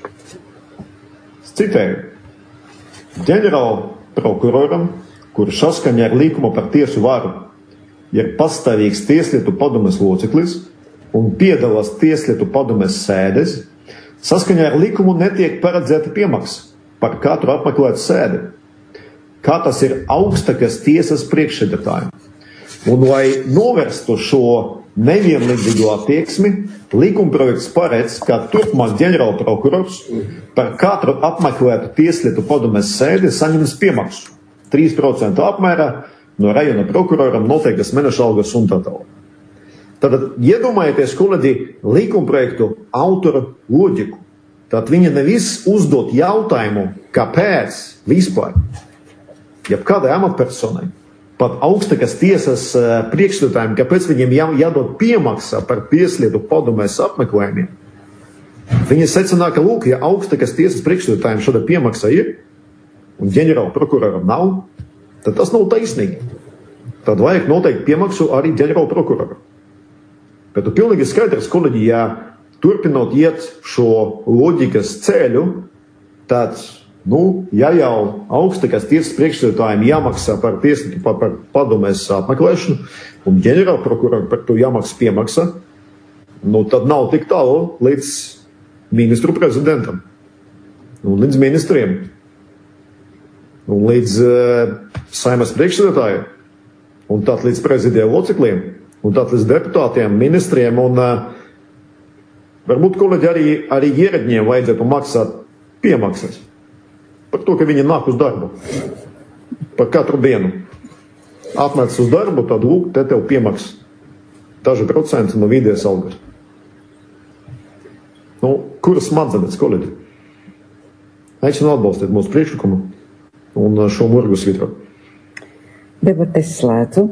Es citēju. Ģenerāla prokuroram, kurš saskaņā ar likumu par tiesu varu ir pastāvīgs tieslietu padomes loceklis un piedalās tieslietu padomes sēdes, saskaņā ar likumu netiek paredzēta piemaksa par katru apmeklētu sēdi, kā tas ir augstākās tiesas priekšsēdētājiem. Un, lai novērstu šo nevienlīdzīgo attieksmi, likumprojekts paredz, ka turpmāk ģenerāla prokurors par katru apmeklētu tieslietu padomes sēdi saņems piemaksu trīs procenti apmērā no rajona prokuroram noteiktas mēneša algas un tā tālāk. Tad iedomājieties, kolēģi, likumprojektu autoru loģiku. Tad viņi nevis uzdot jautājumu, kāpēc vispār, jebkādai amatpersonai, pat augstākās tiesas priekšsēdētājiem, kāpēc viņiem jā, jādod piemaksa par tieslietu padomēs apmeklējumiem. Viņi secināja, ka, lūk, ja augstākās tiesas priekšsēdētājiem šāda piemaksa ir, un ģenerāla prokuroram nav, tad tas nav taisnīgi. Tad vajag noteikti piemaksu arī ģenerāla prokuroram. Bet tu pilnīgi skaidrs, kolēģi, ja turpinot iet šo loģikas ceļu, tad, nu, ja jau augstākās tiesas priekšsēdētājiem jāmaksā par tieslietu par, par padomēs apmeklēšanu, un ģenerāla prokuroram par to jāmaksā piemaksa, nu, tad nav tik tālu līdz ministru prezidentam, un līdz ministriem, un līdz uh, Saimas priekšsēdētājiem, un tad līdz prezidija locekļiem, un tad līdz deputātiem, ministriem, un uh, varbūt, kolēģi, arī, arī ierēdņiem vajadzētu maksāt piemaksas par to, ka viņi nāk uz darbu. Par katru dienu. Atnāc uz darbu, tad lūk, te tev piemaksas. Daži procenti no vidējas algas. Nu, kuras smadzenes, kolēģi? Aicinu atbalstīt mūsu priekšlikumu un šo murgu svitru. Debates slēdzu.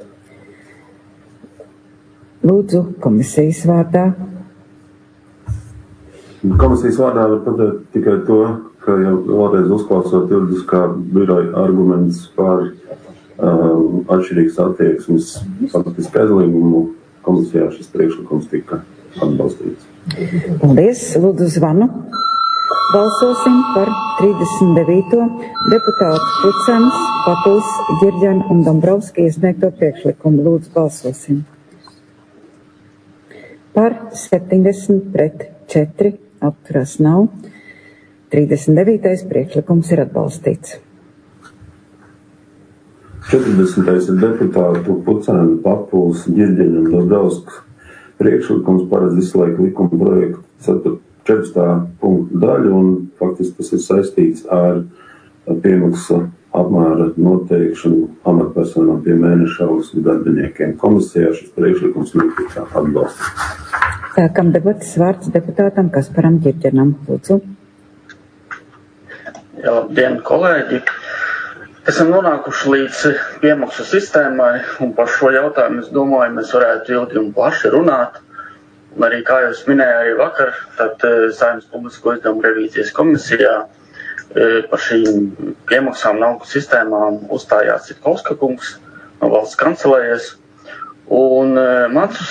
Lūdzu, komisijas vārdā. Komisijas vārdā var pateikt tikai to, ka jau vēlreiz uzklausot juridiskā biroja argumentus par um, atšķirīgas attieksmes faktiski aizliegumu, komisijā šis priekšlikums tika atbalstīts. Paldies, lūdzu zvanu. Balsosim par trīsdesmit devīto deputātu Kucenes, Patuls, Ģirģena un Dombrovski iesniegto priekšlikumu. Lūdzu, balsosim. Par septiņdesmit pret četri, apturās nav. trīsdesmit devītais priekšlikums ir atbalstīts. četrdesmitais ir deputātu Kucēna, Papuls, Ģirģeņa un Dombrovska priekšlikums paredz izslēgt likuma projektu četrpadsmitā punktu daļu, un faktiski tas ir saistīts ar piemaksu apmēra noteikšanu amatpersonām pie mēneša algas un darbiniekiem. Komisijā šis priekšlikums netika atbalstīts. Sākam debatas, vārds deputātam Kasparam Ģirģenam. Lūdzu. Jā, labdien, kolēģi! Esam nonākuši līdz piemaksu sistēmai, un par šo jautājumu, es domāju, mēs varētu ilgi un plaši runāt. Un arī, kā jūs minēju arī vakar, tad Saeimas publisko izdevumu revīzijas komisijā par šīm piemaksām un algu sistēmām uzstājās Citkovska kungs no valsts kancelējas. Un mans,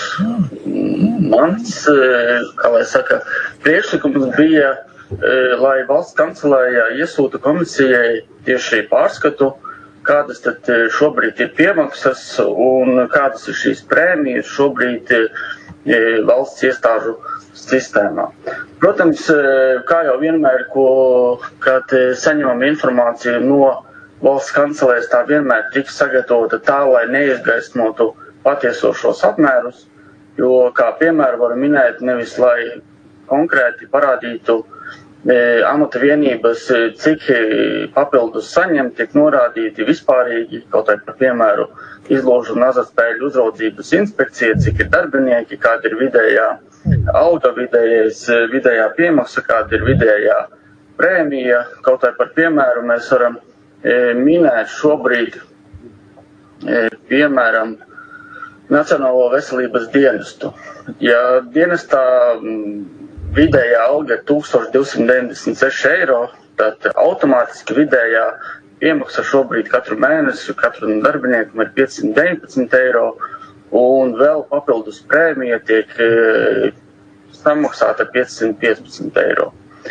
mans, kā lai saka, priekšlikums bija, lai valsts kancelējā iesūta komisijai tieši pārskatu, kādas tad šobrīd ir piemaksas un kādas ir šīs prēmijas šobrīd valsts iestāžu sistēmā. Protams, kā jau vienmēr, ko, kad saņemam informāciju no valsts kancelējas, tā vienmēr tiks sagatavota tā, lai neizgaismotu patiesošos apmērus, jo, kā piemēru var minēt, nevis lai konkrēti parādītu e, amata vienības, cik papildus saņem, tiek norādīti vispārīgi, kaut arī par piemēru izložu un azartspēļu uzraudzības inspekcija, cik ir darbinieki, kāda ir vidējā alga, vidējais, vidējā piemaksa, kāda ir vidējā prēmija, kaut arī par piemēru mēs varam e, minēt šobrīd, e, piemēram, Nacionālo veselības dienestu. Ja dienestā vidējā alga ir tūkstoš divsimt deviņdesmit seši eiro, tad automātiski vidējā piemaksa šobrīd katru mēnesi, katru darbiniekam ir piecsimt deviņpadsmit eiro, un vēl papildus prēmija tiek e, samaksāta piecsimt piecpadsmit eiro.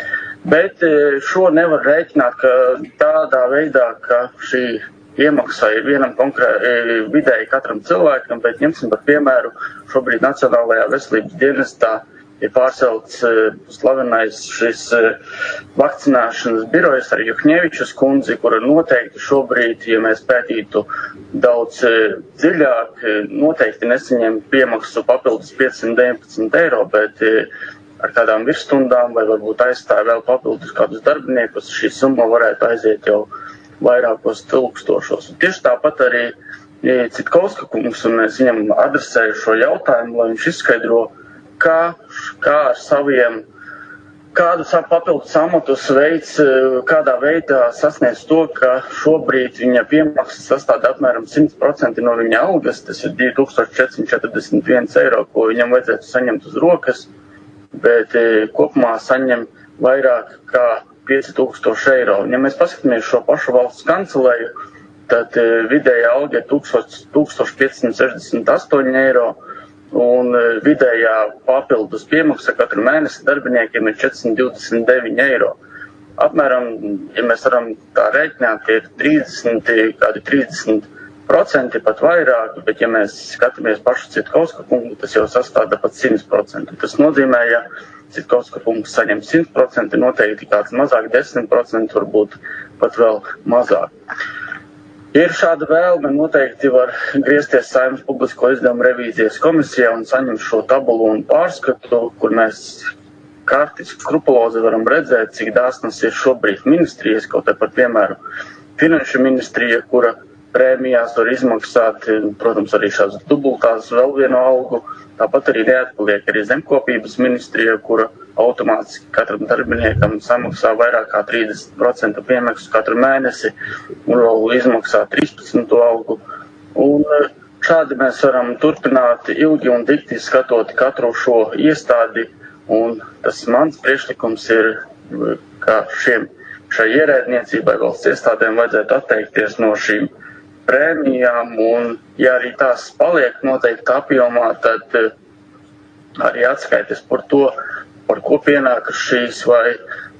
Bet e, šo nevar rēķināt, ka tādā veidā, ka šī iemaksa ir vienam konkrēti vidēji katram cilvēkam, bet ņemsim par piemēru, šobrīd Nacionālajā veselības dienestā ir pārcelts slavenais šis vakcinēšanas birojas ar Juhņevičas kundzi, kura noteikti šobrīd, ja mēs pētītu daudz dziļāk, noteikti nesaņem piemaksu papildus piecsimt deviņpadsmit eiro, bet ar kādām virsstundām vai varbūt aizstāja vēl papildus kādus darbiniekus, šī summa varētu aiziet jau vairākos tūkstošos. Un tieši tāpat arī Citkovska kungs, un es viņam adresēju šo jautājumu, lai viņš izskaidro, kā, kā ar saviem, kādus papildus amatus veids, kādā veidā sasniedz to, ka šobrīd viņa piemaksas sastāda apmēram simt procenti no viņa algas, tas ir divi tūkstoši četri simti četrdesmit viens eiro, ko viņam vajadzētu saņemt uz rokas, bet kopumā saņem vairāk kā pieci tūkstoši eiro. Ja mēs paskatāmies šo pašu valsts kancelēju, tad vidējā alga ir tūkstoš piecsimt sešdesmit astoņi eiro, un vidējā papildus piemaksa katru mēnesi darbiniekiem ir četrsimt divdesmit deviņi eiro. Apmēram, ja mēs varam tā rēķināt, ir trīsdesmit, kādi trīsdesmit procenti pat vairāk, bet ja mēs skatāmies pašu Citkovska kungu, tas jau sastāda pat simt procenti. Tas nozīmē, ja Citkovska kungs saņem simt procenti, noteikti kāds mazāk desmit procenti, varbūt pat vēl mazāk. Ja ir šāda vēlme, noteikti var griezties Saeimas publisko izdevumu revīzijas komisijā un saņemt šo tabulu un pārskatu, kur mēs kārtiski, skrupulozi varam redzēt, cik dāsnas ir šobrīd ministrijas, kaut arī par piemēru Finanšu ministrija, kura prēmijās var izmaksāt, protams, arī šādas dubultās vēl vienu algu. Tāpat arī neatpaliek arī zemkopības ministrija, kura automātiski katram darbiniekam samaksā vairāk kā trīsdesmit procenti piemaksu katru mēnesi un vēl izmaksā trīspadsmito algu. Un šādi mēs varam turpināt ilgi un dikti skatot katru šo iestādi, un tas mans priekšlikums ir, ka šiem, šai ierēdniecībai valsts iestādēm vajadzētu atteikties no šīm prēmijām, un ja arī tās paliek noteikti apjomā, tad arī atskaites par to, par ko pienākas šīs, vai,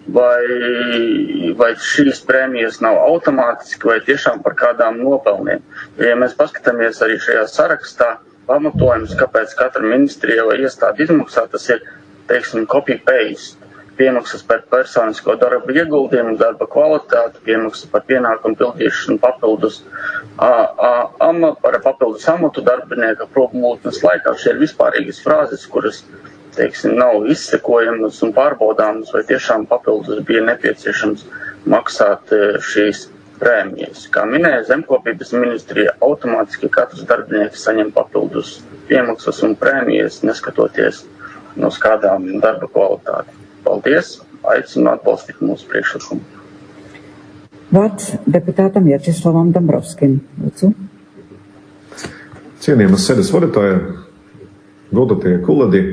vai, vai šīs prēmijas nav automātiski, vai tiešām par kādām nopelniem. Ja mēs paskatāmies arī šajā sarakstā, pamatojums, kāpēc katra ministrija vai iestāde izmaksā, tas ir, teiksim, copy-paste. Piemaksas par personisko darba ieguldījumu, darba kvalitāti, piemaksas par pienākumu pildīšanu papildus, a, a, ama, par papildus amatu darbinieka probmūtnes laikā. Šie ir vispārīgas frāzes, kuras teiksim, nav izsekojamas un pārbaudāmas, vai tiešām papildus bija nepieciešams maksāt šīs prēmijas. Kā minēja Zemkopības ministrija, automātiski katrs darbinieks saņem papildus piemaksas un prēmijas, neskatoties no skādām darba kvalitāti. Paldies! Aicinu atbalstīt mūsu priekšlikumu. Vārds deputātam Vjačeslavam Dombrovskim. Lūdzu. Cienījamas sēdes vadītāja, godātie kolēģi,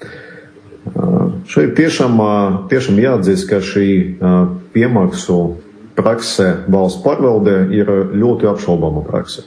šeit tiešām, tiešām jāatzīst, ka šī piemaksu prakse valsts pārvaldē ir ļoti apšaubāma prakse.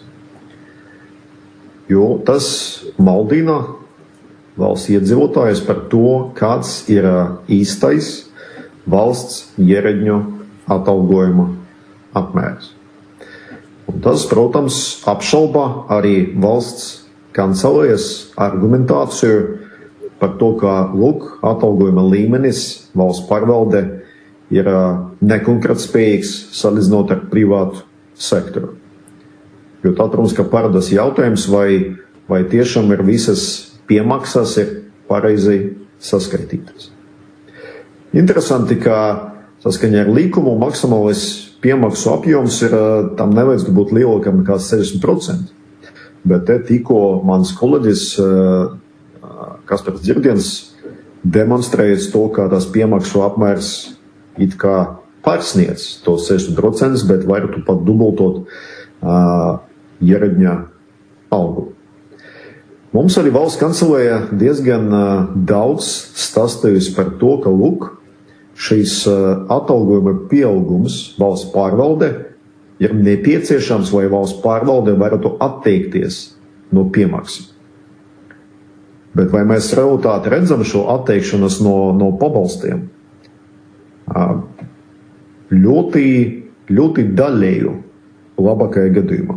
Jo tas maldina valsts iedzīvotājus par to, kāds ir īstais valsts ierēģņu atalgojuma apmērs. Un tas, protams, apšauba arī valsts kancelējas argumentāciju par to, ka, lūk, atalgojuma līmenis valsts pārvalde ir nekonkurētspējīgs salīdzinot ar privātu sektoru. Jo tā, protams, ka paradas jautājums, vai, vai tiešām ir visas piemaksas ir pareizi saskaitītas. Interesanti, ka saskaņā ar likumu maksimālais piemaksu apjoms ir, tam nevajadzētu būt lielākam nekā sešdesmit procenti. Bet te tikko mans kolēģis Kaspars Dzirdiens demonstrējas to, kā tas piemaksu apmērs it kā pārsniedz to sešdesmit procentus, bet varētu pat dubultot uh, ierēģņa algu. Mums arī valsts kancelēja diezgan uh, daudz stāstījusi par to, ka, lūk, šīs uh, atalgojuma pieaugums valsts pārvalde ir nepieciešams, lai valsts pārvalde varētu atteikties no piemaksas. Bet vai mēs realitāti redzam šo atteikšanos no, no pabalstiem? Uh, ļoti, ļoti daļēju labākajā gadījumā.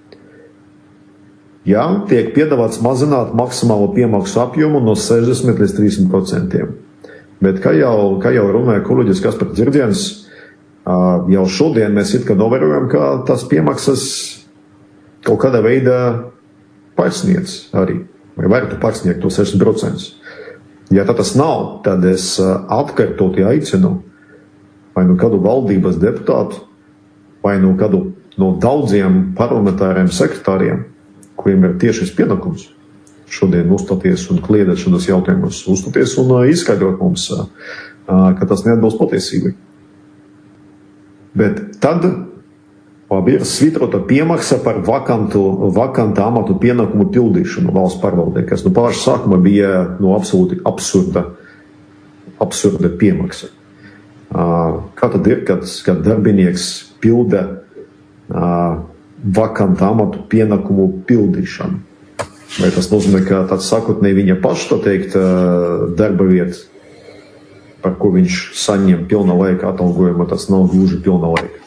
Jā, tiek piedāvāts mazināt maksimālo piemaksu apjomu no sešdesmit līdz trīsdesmit procentiem. Bet, kā jau, kā jau runāja kolēģis Kaspars Dzirdiens, jau šodien mēs it kā novērojam, ka tas piemaksas kaut kādā veidā pārsniedz arī, vai varētu pārsniegt to sešdesmit procentus. Ja tā tas nav, tad es atkārtoti aicinu vai nu kādu valdības deputātu, vai nu kādu no daudziem parlamentāriem sekretāriem, kuriem ir tiešais pienākums šodien uzstāties un kliedēt šādos jautājumus, uzstāties un uh, izskaidrot mums, uh, ka tas neatbilst patiesībai. Bet tad labi ir svītrota piemaksa par vakantu, vakanta amatu pienākumu pildīšanu valsts pārvaldē, kas no paša sākuma bija no absolūti absurda, absurda piemaksa. Uh, kā tad ir, kad, kad darbinieks pilda uh, vakanta amatu pienākumu pildīšanu? Vai tas nozīmē, ka tāds sākotnēji viņa paša, tā teikt, darba vieta, par ko viņš saņem pilna laika atalgojumu, tas nav gluži pilna laika.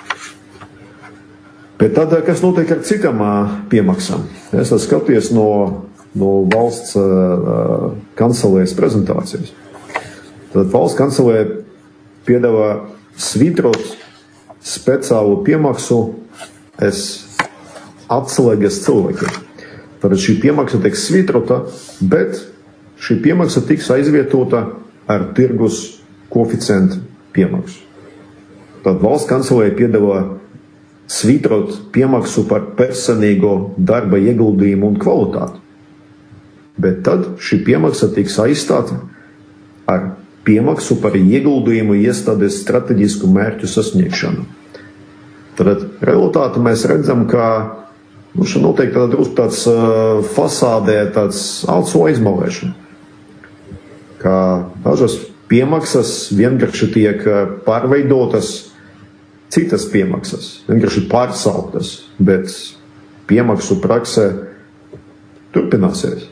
Bet tad, kas notiek ar citām piemaksām? Es skaties no, no valsts kancelējas prezentācijas. Tad valsts kancelēja piedāvā svītrot speciālu piemaksu es atslēgas cilvēkiem. Tad šī piemaksa tiek svītrota, bet šī piemaksa tiks aizvietota ar tirgus koeficientu piemaksu. Tad valsts kancelēja piedāvā svītrot piemaksu par personīgo darba ieguldījumu un kvalitāti. Bet tad šī piemaksa tiks aizstāta ar piemaksu par ieguldījumu iestādes strateģisku mērķu sasniegšanu. Tad realitāti mēs redzam, ka nu, šeit noteikti tāda drusku tāds uh, fasādē, tāds acu aizmalēšana. Kā dažas piemaksas vienkārši tiek pārveidotas citas piemaksas, vienkārši pārsauktas, bet piemaksu praksē turpināsies.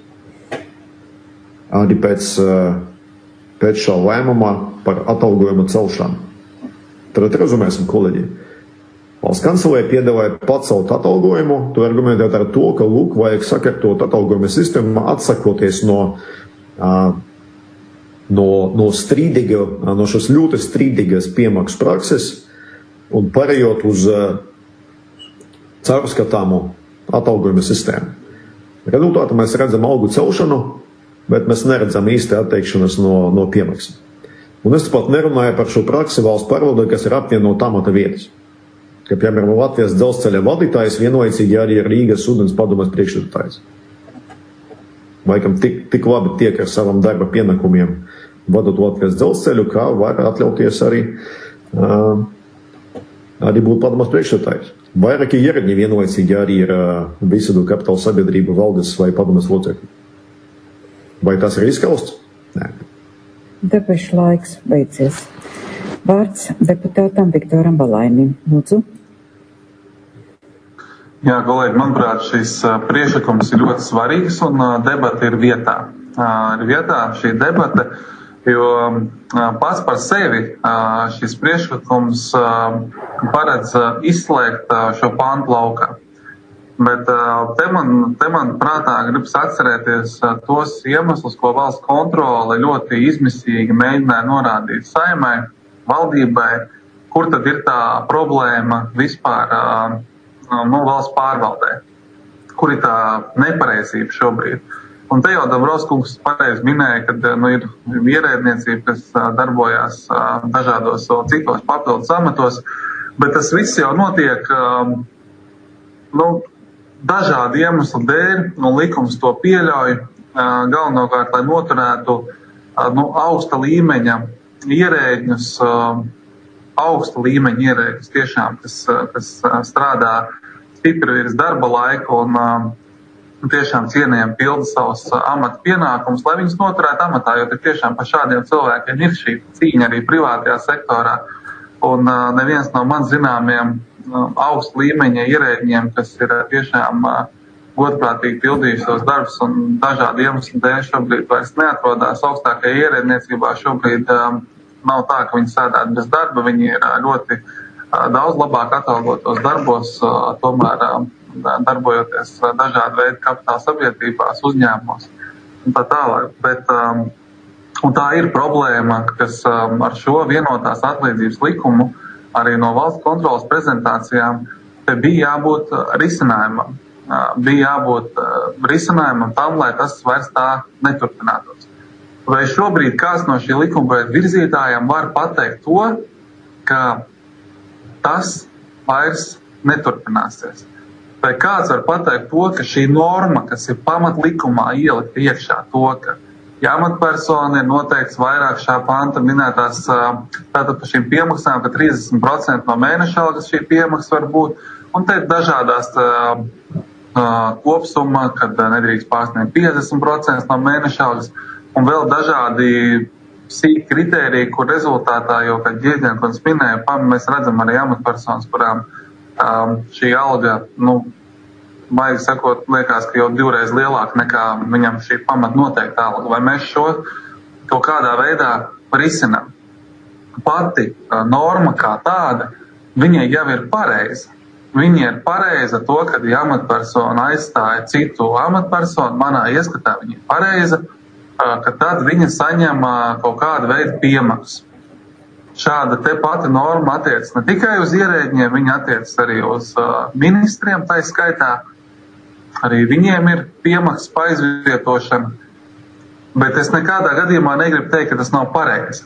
Arī pēc, uh, pēc šā lēmuma par atalgojumu celšanu. Tad rezumēsim, kolēģi. Valsts kancelēja piedāvāja pacelt atalgojumu, to argumentēt ar to, ka, lūk, vajag sakārtot atalgojuma sistēmu, atsakoties no, no, no strīdīga, no šas ļoti strīdīgas piemaksu prakses un pārējot uz caurskatāmu atalgojuma sistēmu. Rezultātā mēs redzam algu celšanu, bet mēs neredzam īsti atteikšanas no, no piemaksas. Un es pat nerunāju par šo praksi valsts pārvaldē, kas ir apvienot amata vietas. Ka, piemēram, Latvijas dzelzceļa vadītājs vienlaicīgi arī ir Rīgas ūdens padomes priekšsēdētājs. Laikam tik, tik labi tiek ar savam darba pienākumiem vadot Latvijas dzelzceļu, kā var atļauties arī, uh, arī būt padomes priekšsēdētājs. Vairāki ierēdņi vienlaicīgi arī ir uh, visādu kapitāla sabiedrību valdes vai padomes locekļi. Vai tas ir izskausts? Nē. Debašu laiks beidzies. Vārds deputātam Viktoram Balainim. Lūdzu. Jā, kolēģi, manuprāt, šis priekšlikums ir ļoti svarīgs un debata ir vietā. Ir vietā šī debata, jo pats par sevi šis priekšlikums paredz izslēgt šo pantu laukā. Bet te man, te man prātā gribas atcerēties tos iemeslus, ko valsts kontrole ļoti izmisīgi mēģināja norādīt Saeimai, valdībai, kur tad ir tā problēma vispār nu, valsts pārvaldē, kur ir tā nepareizība šobrīd. Un te jau Dabrovskungs pareizi minēja, ka nu, ir ierēdniecība, kas darbojās dažādos citos papildus amatos, bet tas viss jau notiek nu, dažādu iemeslu dēļ, un likums to pieļauj, galvenokārt, lai noturētu nu, augsta līmeņa ierēģņus, augsta līmeņa ierēģņus tiešām, kas, kas strādā stipri virs darba laika un tiešām cienījami pilda savus amata pienākumus, lai viņus noturētu amatā, jo tiešām par šādiem cilvēkiem ir šī cīņa arī privātajā sektorā. Un neviens no man zināmiem augstu līmeņa ierēģiem, kas ir tiešām godprātīgi pildījuši savus darbus un dažādu iemeslu dēļ šobrīd vairs neatrodās augstākajā ierēdniecībā. Šobrīd um, nav tā, ka viņi sēdētu bez darba, viņi ir ļoti uh, daudz labāk atalgotos darbos, uh, tomēr uh, darbojoties uh, dažādu veidu kapitāla sabiedrībās, uzņēmumos un tā tālāk. Bet, um, un tā ir problēma, kas um, ar šo vienotās atlīdzības likumu arī no valsts kontrolas prezentācijām te bija jābūt risinājumam. Bija jābūt risinājumam tam, lai tas vairs tā neturpinātos. Vai šobrīd kāds no šī likuma virzītājiem var pateikt to, ka tas vairs neturpināsies? Vai kāds var pateikt to, ka šī norma, kas ir pamatlikumā ielikt iekšā to, ka ja amatpersona ir noteikts vairāk šā panta minētās tātad par šīm piemaksām, ka trīsdesmit procenti no mēneša algas šī piemaksa var būt, un te ir dažādās uh, uh, kopsumma, kad nedrīkst pārsniegt piecdesmit procenti no mēneša algas, un vēl dažādi sīki kritēriji, kur rezultātā, jo, kad Ģieģenkons minēja, mēs redzam arī amatpersonas, kurām um, šī alga, nu, maigi sakot, liekas, ka jau divreiz lielāk nekā viņam šī pamat noteikta alga. Vai mēs šo kaut kādā veidā risinām? Pati uh, norma kā tāda, viņai jau ir pareiza. Viņa ir pareiza to, kad ja amatpersona aizstāja citu amatpersonu, manā ieskatā viņa ir pareiza, uh, ka tad viņa saņem uh, kaut kādu veidu piemaksu. Šāda te pati norma attiecas ne tikai uz ierēģiem, viņa attiecas arī uz uh, ministriem, tai skaitā. Arī viņiem ir piemaksas pa aizvietošana, bet es nekādā gadījumā negribu teikt, ka tas nav pareizi.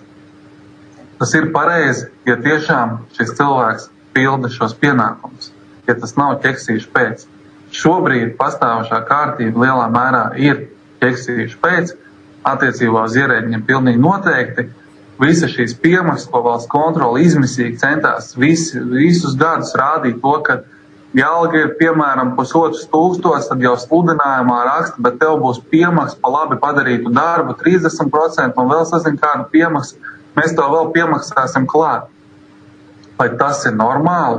Tas ir pareizi, ja tiešām šis cilvēks pilda šos pienākumus, ja tas nav ķeksīšu pēc. Šobrīd pastāvošā kārtība lielā mērā ir ķeksīšu pēc, attiecībā uz ierēģiem pilnīgi noteikti. Visa šīs piemaksas, ko valsts kontrole izmisīgi centās visi, visus gadus rādīt to, ka ja alga ir, piemēram, pusotrs tūkstotis, tad jau sludinājumā raksta, bet tev būs piemaksa pa labi padarītu darbu, trīsdesmit procenti, un vēl sazin kādu piemaksu, mēs tev vēl piemaksāsim klāt. Vai tas ir normāli?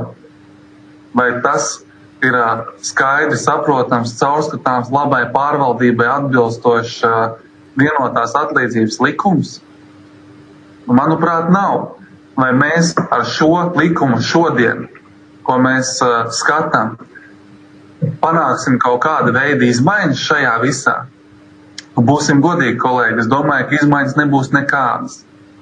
Vai tas ir skaidri saprotams, caurskatāms, labai pārvaldībai atbilstošs vienotās atlīdzības likums? Manuprāt, nav. Vai mēs ar šo likumu šodien, ko mēs uh, skatām, panāksim kaut kādu veidu izmaiņas šajā visā? Būsim godīgi, kolēģi, es domāju, ka izmaiņas nebūs nekādas.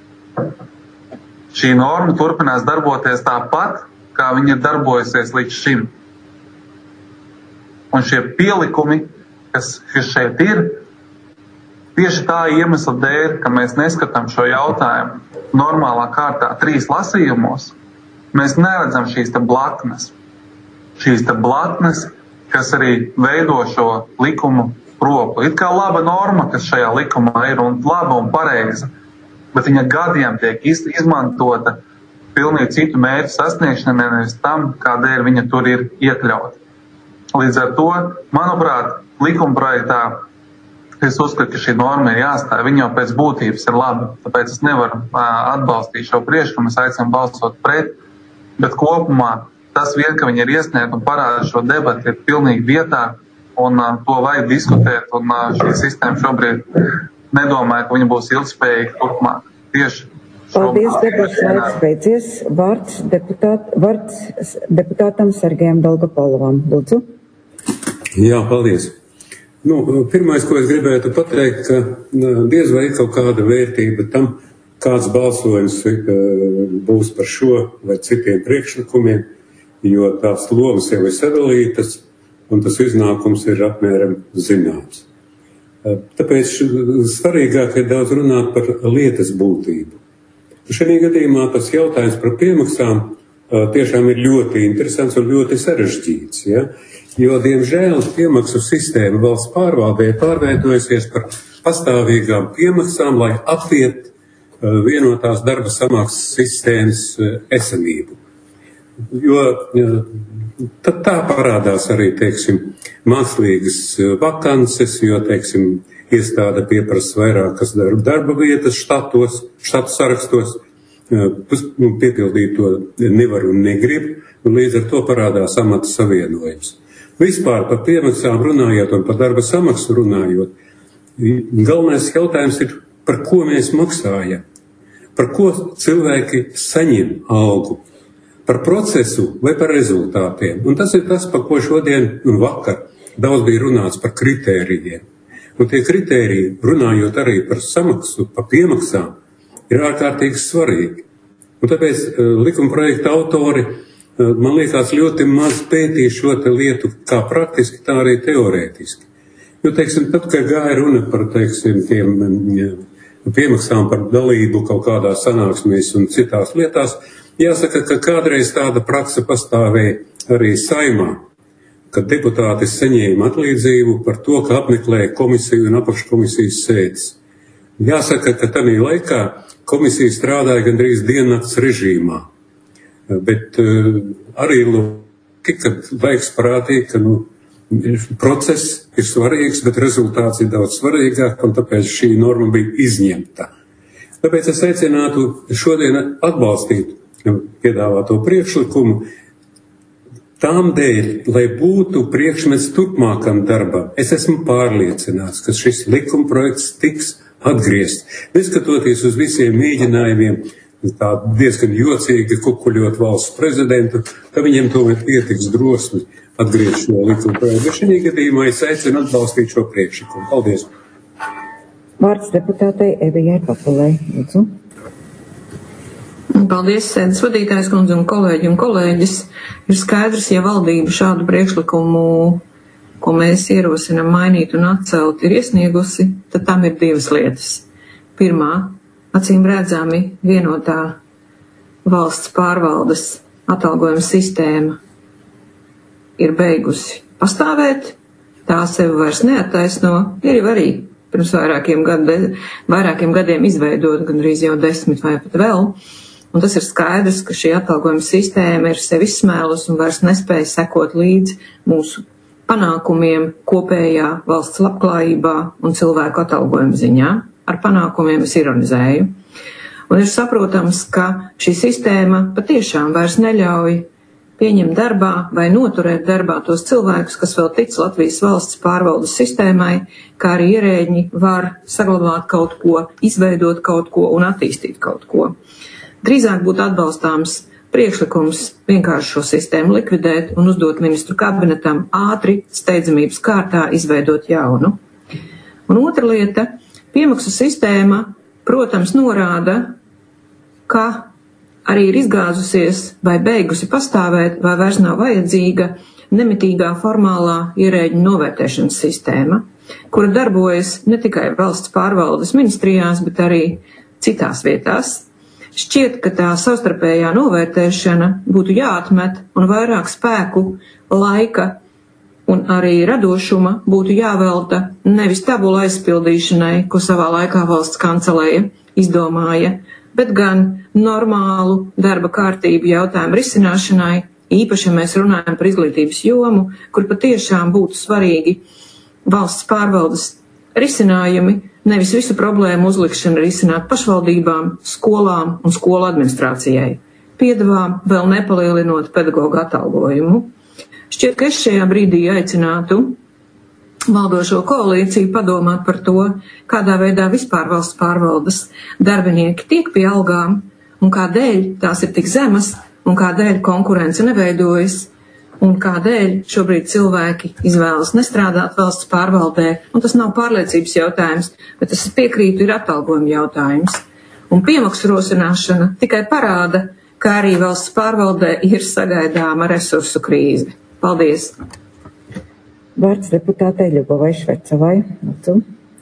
Šī norma turpinās darboties tāpat, kā viņa ir darbojusies līdz šim. Un šie pielikumi, kas, kas šeit ir, Tieši tā iemesla dēļ, ka mēs neskatām šo jautājumu normālā kārtā trīs lasījumos, mēs neredzam šīs te blaknes. Šīs te blaknes, kas arī veido šo likumu ropu. It kā laba norma, kas šajā likumā ir, un laba un pareiza, bet viņa gadiem tiek izmantota pilnīgi citu mērķu sasniegšanai, nevis tam, kādēļ viņa tur ir iekļauta. Līdz ar to, manuprāt, likuma projektā es uzskatu, ka šī norma ir jāstāj. Viņa jau pēc būtības ir laba, tāpēc es nevaru atbalstīt šo priekšlikumu, es aicinu balsot pret, bet kopumā tas vien, ka viņi ir iesniegt un parāda šo debatu, ir pilnīgi vietā, un uh, to vajag diskutēt, un uh, šī sistēma šobrīd nedomāju, ka viņa būs ilgspējīga turpmāk. Tieši Paldies, debats laiks beidzies. Vārds, deputāt, vārds deputātam Sergejam Dolgopolovam. Lūdzu. Jā, paldies. Nu, pirmais, ko es gribētu pateikt, ka diez vai ir kaut kāda vērtība tam, kāds balsojums būs par šo vai citiem priekšlikumiem, jo tās lomas jau ir sadalītas, un tas iznākums ir apmēram zināms. Tāpēc svarīgāk ir daudz runāt par lietas būtību. Šajā gadījumā tas jautājums par piemaksām tiešām ir ļoti interesants un ļoti sarežģīts, ja? Jo, diemžēl, piemaksu sistēma valsts pārvaldē pārveidojusies par pastāvīgām piemaksām, lai apiet vienotās darba samaksas sistēmas esamību. Jo tad tā parādās arī, teiksim, mākslīgas vakances, jo, teiksim, iestāde pieprasa vairākas darba vietas štatos, štatu sarakstos, piepildīt to nevar un negrib, un līdz ar to parādās amata savienojums. Vispār par piemaksām runājot un par darba samaksu runājot, galvenais jautājums ir, par ko mēs maksājam, par ko cilvēki saņem algu, par procesu vai par rezultātiem. Un tas ir tas, par ko šodien un vakar daudz bija runāts par kritērijiem. Un tie kritēriji, runājot arī par samaksu, par piemaksām, ir ārkārtīgi svarīgi. Un tāpēc likuma projekta autori, man liekas, ļoti maz pētīja šo te lietu kā praktiski, tā arī teorētiski. Jo, teiksim, tad, kad gāja runa par, teiksim, tiem piemaksām par dalību kaut kādās sanāksmēs un citās lietās, jāsaka, ka kādreiz tāda praksa pastāvēja arī Saimā, kad deputāti saņēma atlīdzību par to, ka apmeklēja komisiju un apakškomisijas sēdes. Jāsaka, ka tajā laikā komisija strādāja gandrīz diennakts režīmā, bet uh, arī tika laiks parādīt, ka nu, process ir svarīgs, bet rezultāts ir daudz svarīgāk, un tāpēc šī norma bija izņemta. Tāpēc es aicinātu šodien atbalstīt piedāvāto priekšlikumu, tām dēļ, lai būtu priekšmets turpmākam darbam. Es esmu pārliecināts, ka šis likuma projekts tiks atgriezt. Neskatoties uz visiem mēģinājumiem, tā diezgan jocīgi kukuļot valsts prezidentu, ka viņiem tomēr pietiks drosmi atgriezt šo likuma projektu. Bet šajā gadījumā es aicinu atbalstīt šo priekšlikumu. Paldies! Vārds deputātei Evijai Papulei. Lūdzu. Paldies, sēdes vadītājs kundze un kolēģi un kolēģis. Ir skaidrs, ja valdība šādu priekšlikumu, ko mēs ierosinam mainīt un atcelt, ir iesniegusi, tad tam ir divas lietas. Pirmā, acīm redzami vienotā valsts pārvaldes atalgojuma sistēma ir beigusi pastāvēt, tā sevi vairs neattaisno, ir jau arī pirms vairākiem, gade, vairākiem gadiem izveidot, gan arī jau desmit vai pat vēl. Un tas ir skaidrs, ka šī atalgojuma sistēma ir sevi izsmēlus un vairs nespēja sekot līdz mūsu panākumiem kopējā valsts labklājībā un cilvēku atalgojuma ziņā. Ar panākumiem es ironizēju. Un ir saprotams, ka šī sistēma patiešām vairs neļauj pieņemt darbā vai noturēt darbā tos cilvēkus, kas vēl tic Latvijas valsts pārvaldes sistēmai, kā arī ierēģi var saglabāt kaut ko, izveidot kaut ko un attīstīt kaut ko. Drīzāk būtu atbalstāms priekšlikums vienkārši šo sistēmu likvidēt un uzdot ministru kabinetam ātri, steidzamības kārtā izveidot jaunu. Un otra lieta, piemaksu sistēma, protams, norāda, ka arī ir izgāzusies vai beigusi pastāvēt vai vairs nav vajadzīga nemitīgā formālā ierēģu novērtēšanas sistēma. kura darbojas ne tikai valsts pārvaldes ministrijās, bet arī citās vietās. Šķiet, ka tā savstarpējā novērtēšana būtu jāatmet un vairāk spēku, laika un arī radošuma būtu jāvelta nevis tabula aizpildīšanai, ko savā laikā valsts kanceleja izdomāja, bet gan normālu darba kārtību jautājumu risināšanai, īpaši, ja mēs runājam par izglītības jomu, kur patiešām būtu svarīgi valsts pārvaldes risinājumi, nevis visu problēmu uzlikšana risināt pašvaldībām, skolām un skolu administrācijai, piedevām vēl nepalielinot pedagoģu atalgojumu. Šķiet, ka es šajā brīdī aicinātu valdošo koalīciju padomāt par to, kādā veidā vispār valsts pārvaldes darbinieki tiek pie algām un kādēļ tās ir tik zemas un kādēļ konkurence neveidojas un kādēļ šobrīd cilvēki izvēlas nestrādāt valsts pārvaldē. Un tas nav pārliecības jautājums, bet tas piekrītu ir atalgojuma jautājums. Un piemaksu rosināšana tikai parāda, ka arī valsts pārvaldē ir sagaidāma resursu krīze. Paldies! Vārds deputātei Ļubovai Švercovai. Lūdzu.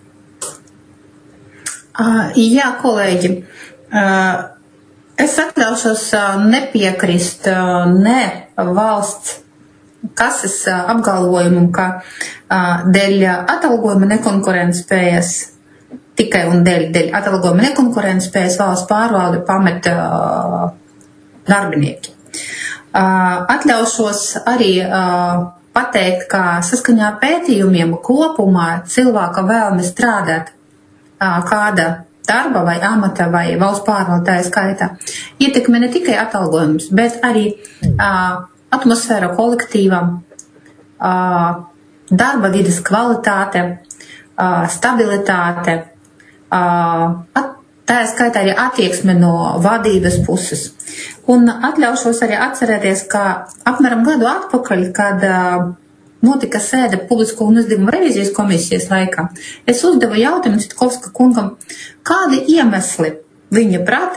Uh, jā, kolēģi, uh, es atļaušos uh, nepiekrist uh, ne valsts kases uh, apgalvojumam, ka uh, dēļ atalgojuma nekonkurentspējas, tikai un dēļ, dēļ atalgojuma nekonkurentspējas valsts pārvalde pamet uh, darbinieki. Uh, atļaušos arī uh, pateikt, ka saskaņā ar pētījumiem kopumā cilvēka vēlme strādāt kāda darba vai amata vai valsts pārvaldāja skaitā ietekmē ne tikai atalgojums, bet arī uh, atmosfēra kolektīva, uh, darba vides kvalitāte, uh, stabilitāte, uh, at, tā ir skaitā arī attieksme no vadības puses. Un atļaušos arī atcerēties, ka apmēram gadu atpakaļ, kad uh, notika sēde publisko un uzdevumu revīzijas komisijas laikā, es uzdevu jautājumu Citkovska kungam, kādi iemesli viņa prāt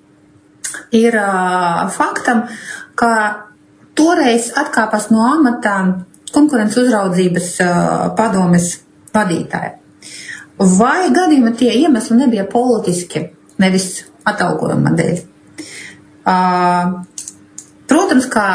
ir uh, faktam, ka toreiz atkāpās no amatām konkurences uzraudzības uh, padomes vadītāja. Vai gadījumā tie iemesli nebija politiski, nevis atalgojuma dēļ? Uh, protams, kā,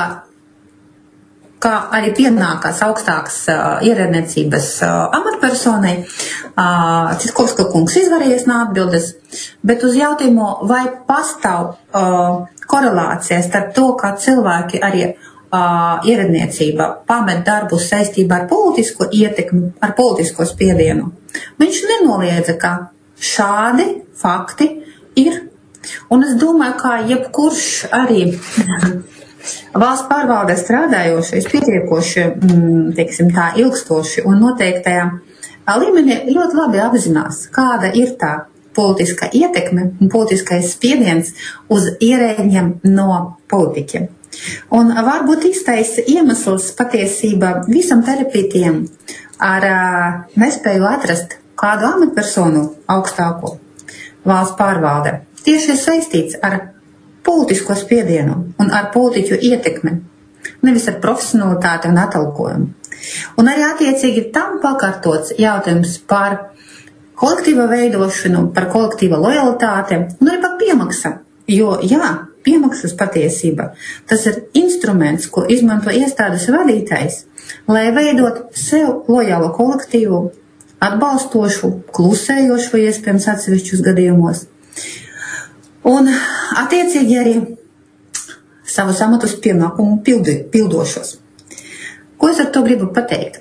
kā arī pienākās augstākas uh, ierēdniecības uh, amatpersonai, uh, Citkovska kungs izvarējies no atbildes, bet uz jautājumu, vai pastāv uh, korelācija starp to, kā cilvēki arī uh, ierēdniecība pamet darbu saistībā ar politisko ietekmi, ar politisko spiedienu, viņš nenoliedza, ka šādi fakti ir. Un es domāju, ka jebkurš arī valsts pārvaldē strādājošais pietiekoši, teiksim tā, ilgstoši un noteiktajā līmenī ļoti labi apzinās, kāda ir tā politiskā ietekme un politiskais spiediens uz ierēģiem no politiķiem. Un varbūt īstais iemesls patiesībā visam terapītiem ar uh, nespēju atrast kādu amatpersonu augstāko valsts pārvaldē tieši saistīts ar politisko spiedienu un ar politiķu ietekmi, nevis ar profesionalitāti un atalgojumu. Un arī attiecīgi tam pakārtots jautājums par kolektīva veidošanu, par kolektīva lojalitāti un arī par piemaksam. Jo, jā, piemaksas patiesība, tas ir instruments, ko izmanto iestādes vadītājs, lai veidot sev lojālu kolektīvu, atbalstošu, klusējošu, iespējams atsevišķus gadījumos. Un attiecīgi arī savus amatus pienākumu pildi, pildošos. Ko es ar to gribu pateikt?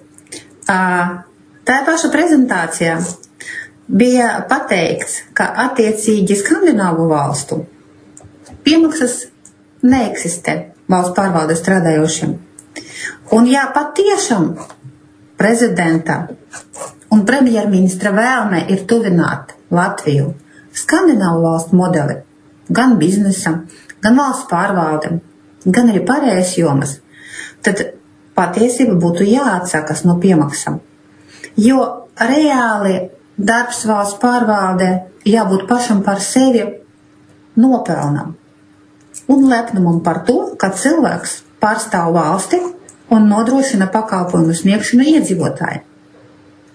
Tā paša prezentācijā bija pateikts, ka attiecīgi Skandināvu valstu piemaksas neeksistē valsts pārvalde strādājošiem. Un ja patiešām prezidenta un premjerministra vēlme ir tuvināt Latviju Skandināvu valstu modeli, gan biznesam, gan valsts pārvaldēm, gan arī pārējās jomas, tad patiesība būtu jāatsakas no piemaksām. Jo reāli darbs valsts pārvaldē jābūt pašam par sevi nopelnam un lepnumam par to, ka cilvēks pārstāv valsti un nodrošina pakalpojumu sniegšanu iedzīvotājiem.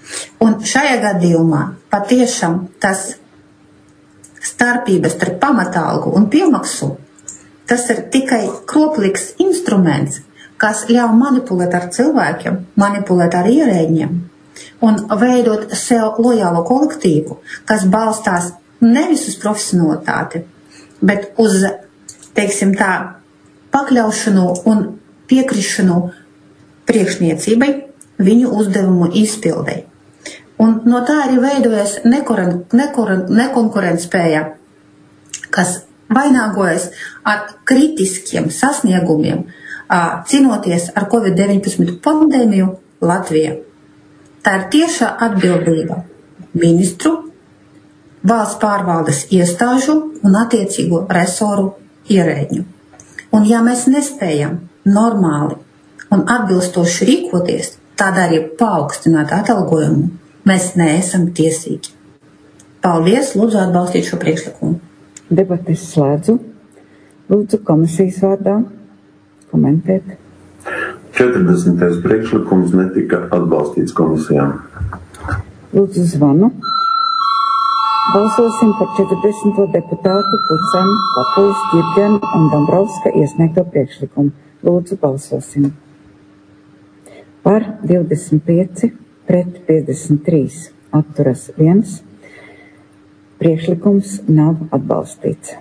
Un šajā gadījumā patiešām tas starpības starp pamatalgu un piemaksu, tas ir tikai kroplīgs instruments, kas ļauj manipulēt ar cilvēkiem, manipulēt ar ierēģiem un veidot sev lojālo kolektīvu, kas balstās nevis uz profesionalitāti, bet uz, teiksim tā, pakļaušanu un piekrišanu priekšniecībai, viņu uzdevumu izpildei. Un no tā arī veidojas nekonkurentspēja, kas vainagojas ar kritiskiem sasniegumiem, cīnoties ar covid deviņpadsmit pandēmiju Latvijā. Tā ir tieša atbildība ministru, valsts pārvaldes iestāžu un attiecīgo resoru ierēģņu. Un ja mēs nespējam normāli un atbilstoši rīkoties, tādā arī paaugstināt atalgojumu, mēs neesam tiesīgi. Paldies, lūdzu atbalstīt šo priekšlikumu. Debates slēdzu. Lūdzu komisijas vārdā komentēt. četrdesmitais priekšlikums netika atbalstīts komisijām. Lūdzu zvanu. Balsosim par četrdesmito deputātu Pucenu, Papuls, Ģirģenu un Dombrovska iesniegto priekšlikumu. Lūdzu balsosim. Par divdesmit pieci, pret piecdesmit trīs, atturas viens. Priekšlikums nav atbalstīts.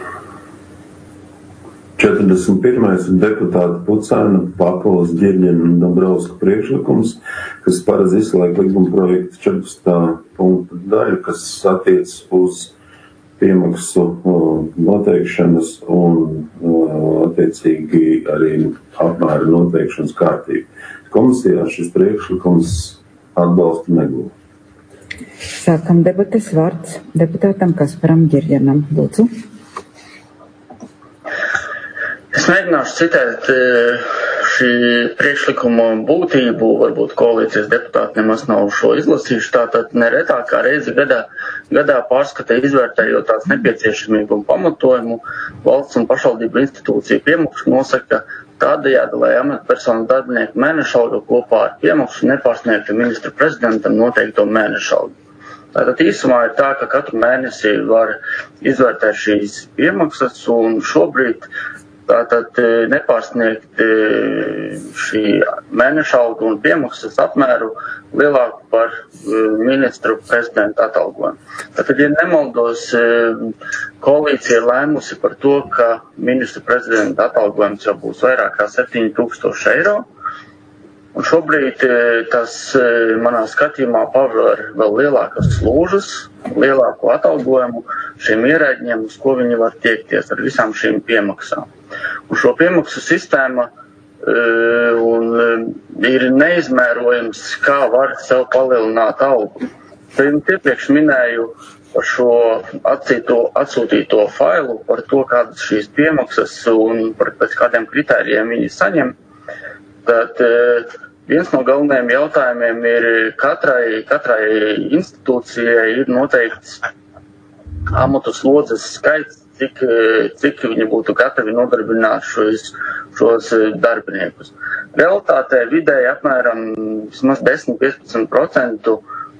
četrdesmit pirmais deputāta Pucena, Papuls, Ģirģena un Dombrovska priekšlikums, kas paredz izslēgt likuma projekta četrpadsmitā punkta daļu, kas attiecas uz piemaksu noteikšanas un attiecīgi arī apmēra noteikšanas kārtību. Komisijā šis priekšlikums atbalstu negūst. Sākam debates, vārds deputātam Kasparam Ģirģenam. Lūdzu. Es mēģināšu citēt šī priekšlikuma būtību, varbūt koalīcijas deputāti nemaz nav šo izlasījuši, tātad neretākā reizi gadā, gadā pārskata izvērtējot tās nepieciešamību un pamatojumu, valsts un pašvaldību institūciju piemaksu nosaka tādējādi, lai amatpersonu darbinieku mēneša alga kopā ar piemaksu nepārsniegtu ministru prezidentam noteikto mēneša algu. Tātad īsumā ir tā, ka katru mēnesi var izvērtēt šīs piemaksas un šobrīd tātad nepārsniegt šī mēneša algu un piemaksas apmēru lielāku par ministru prezidenta atalgojumu. Tātad, ja nemaldos, koalīcija lēmusi par to, ka ministru prezidenta atalgojums jau būs vairāk kā septiņi tūkstoši eiro. Un šobrīd tas manā skatījumā paver vēl lielākas slūžas, lielāku atalgojumu šiem ierēģiem, uz ko viņi var tiekties ar visām šīm piemaksām. Un šo piemaksu sistēma uh, un, uh, ir neizmērojams, kā var sev palielināt algu. Tad jums iepriekš minēju par šo atsīto, atsūtīto failu, par to, kādas šīs piemaksas un par pēc kādiem kritērijiem viņi saņem. Tad uh, viens no galvenajiem jautājumiem ir katrai, katrai institūcijai ir noteikts amatu slodzes skaits, cik, cik viņi būtu gatavi nodarbināt šos, šos darbiniekus. Realitātē vidēji apmēram vismaz desmit līdz piecpadsmit procenti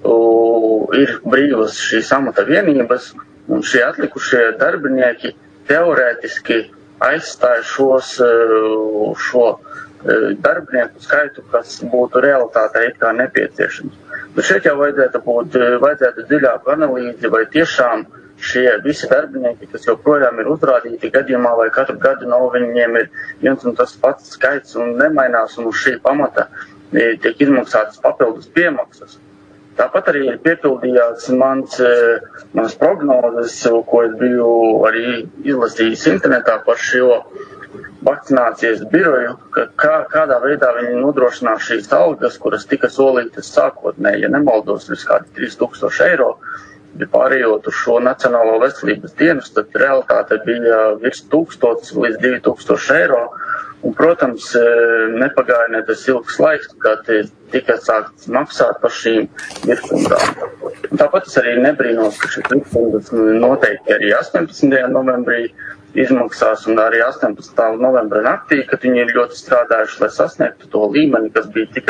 ir brīvas šīs amata vienības, un šie atlikušie darbinieki teorētiski aizstāja šos, šo darbinieku skaitu, kas būtu realitātē it kā nepieciešams. Bet šeit jau vajadzētu būt, vajadzētu dziļāku analīzi, vai tiešām šie visi darbinieki, kas joprojām ir uzrādīti gadījumā, vai katru gadu no viņiem ir viens un tas pats skaits un nemainās, un uz šī pamata tiek izmaksātas papildus piemaksas. Tāpat arī ir piepildījās mans, mans prognozes, ko es biju arī izlasījis internetā par šo vakcinācijas biroju, ka kā, kādā veidā viņi nodrošinās šīs algas, kuras tika solītas sākotnēji, ja nemaldos, ir kādi trīs tūkstoši eiro, bet pārējot uz šo Nacionālo veselības dienas, tad realitāte bija virs tūkstotis līdz divi tūkstoši eiro. Un, protams, nepagāja ne tas ilgs laiks, kad tika sākts maksāt par šīm virkundām. Tāpat es arī nebrīnos, ka šis virkundas noteikti arī astoņpadsmitajā novembrī izmaksās un arī astoņpadsmitā novembra naktī, kad viņi ir ļoti strādājuši, lai sasniegtu to līmeni, kas bija tika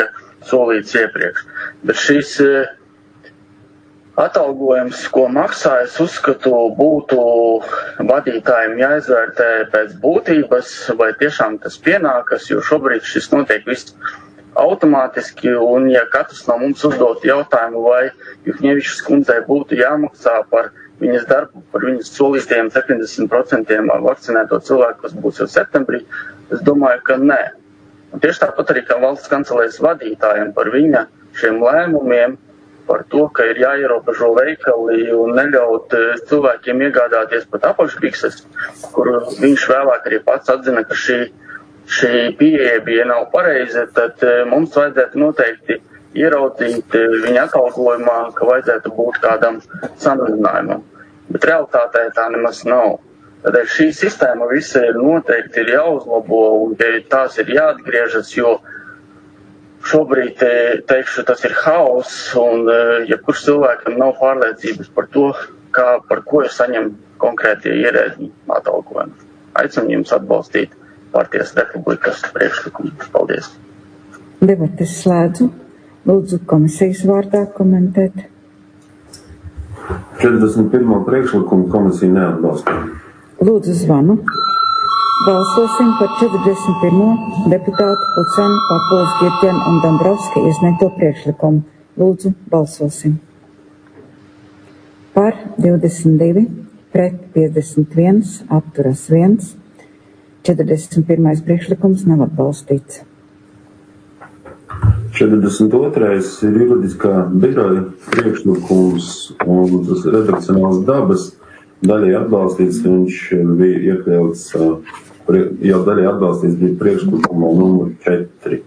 solīts iepriekš. Bet šis atalgojums, ko maksā, es uzskatu, būtu vadītājiem jāizvērtē pēc būtības, vai tiešām tas pienākas, jo šobrīd šis notiek viss automātiski, un ja katrs no mums uzdot jautājumu, vai Juhņevičas kundzei būtu jāmaksā par viņas darbu, par viņas solītajiem septiņdesmit procentiem vakcinēto cilvēku, kas būs jau septembrī, es domāju, ka nē. Un tieši tāpat arī kā valsts kancelēs vadītājiem par viņa šiem lēmumiem, par to, ka ir jāierobežo veikali un neļaut cilvēkiem iegādāties pat apakšbikses, kur viņš vēlāk arī pats atzina, ka šī, šī pieeja bija nav pareiza, tad mums vajadzētu noteikti ieraudzīt viņa atalgojumā, ka vajadzētu būt kādam samazinājumam. Bet realitātē tā nemaz nav. Tādēļ šī sistēma visa ir noteikti ir jāuzlabo un tās ir jāatgriežas, jo šobrīd, teikšu, tas ir haoss, un ja kurš cilvēkam nav pārliecības par to, kā, par ko ir saņem konkrētie ierēdņi atalgojumi. Aicinu jums atbalstīt Partijas Republikas priekšlikumu. Paldies. Debates slēdzu. Lūdzu komisijas vārdā komentēt. četrdesmit pirmo priekšlikumu komisija neatbalsta. Lūdzu zvanu. Balsosim par četrdesmit pirmo deputātu Pucenu, Papules, Girķenu un Dombrovska iesniegto priekšlikumu. Lūdzu, balsosim. Par divdesmit divi, pret piecdesmit viens, atturas viens. četrdesmit pirmais priekšlikums nav atbalstīts. četrdesmit otrais ir juridiskā biroja priekšlikums un tas redakcionāls dabas. Daļai atbalstīts, viņš bija iekļauts, jau daļai atbalstīts bija priekšlikumā numur četri.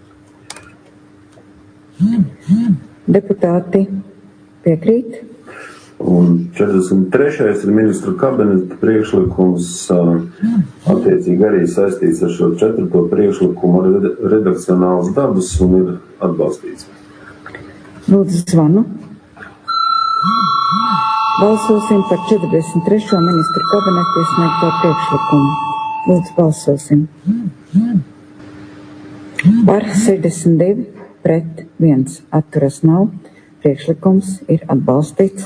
Deputāti piekrīt? Un četrdesmit trešais ir ministru kabineta priekšlikums, attiecīgi arī saistīts ar šo četvrto priekšlikumu ar redakcionāls dabas un ir atbalstīts. Lūdzu zvanu. Balsosim par četrdesmit trešo ministru kabinetu iesniegto priekšlikumu. Lūdzu, balsosim. Par sešdesmit divi, pret viens, atturas nav. Priekšlikums ir atbalstīts.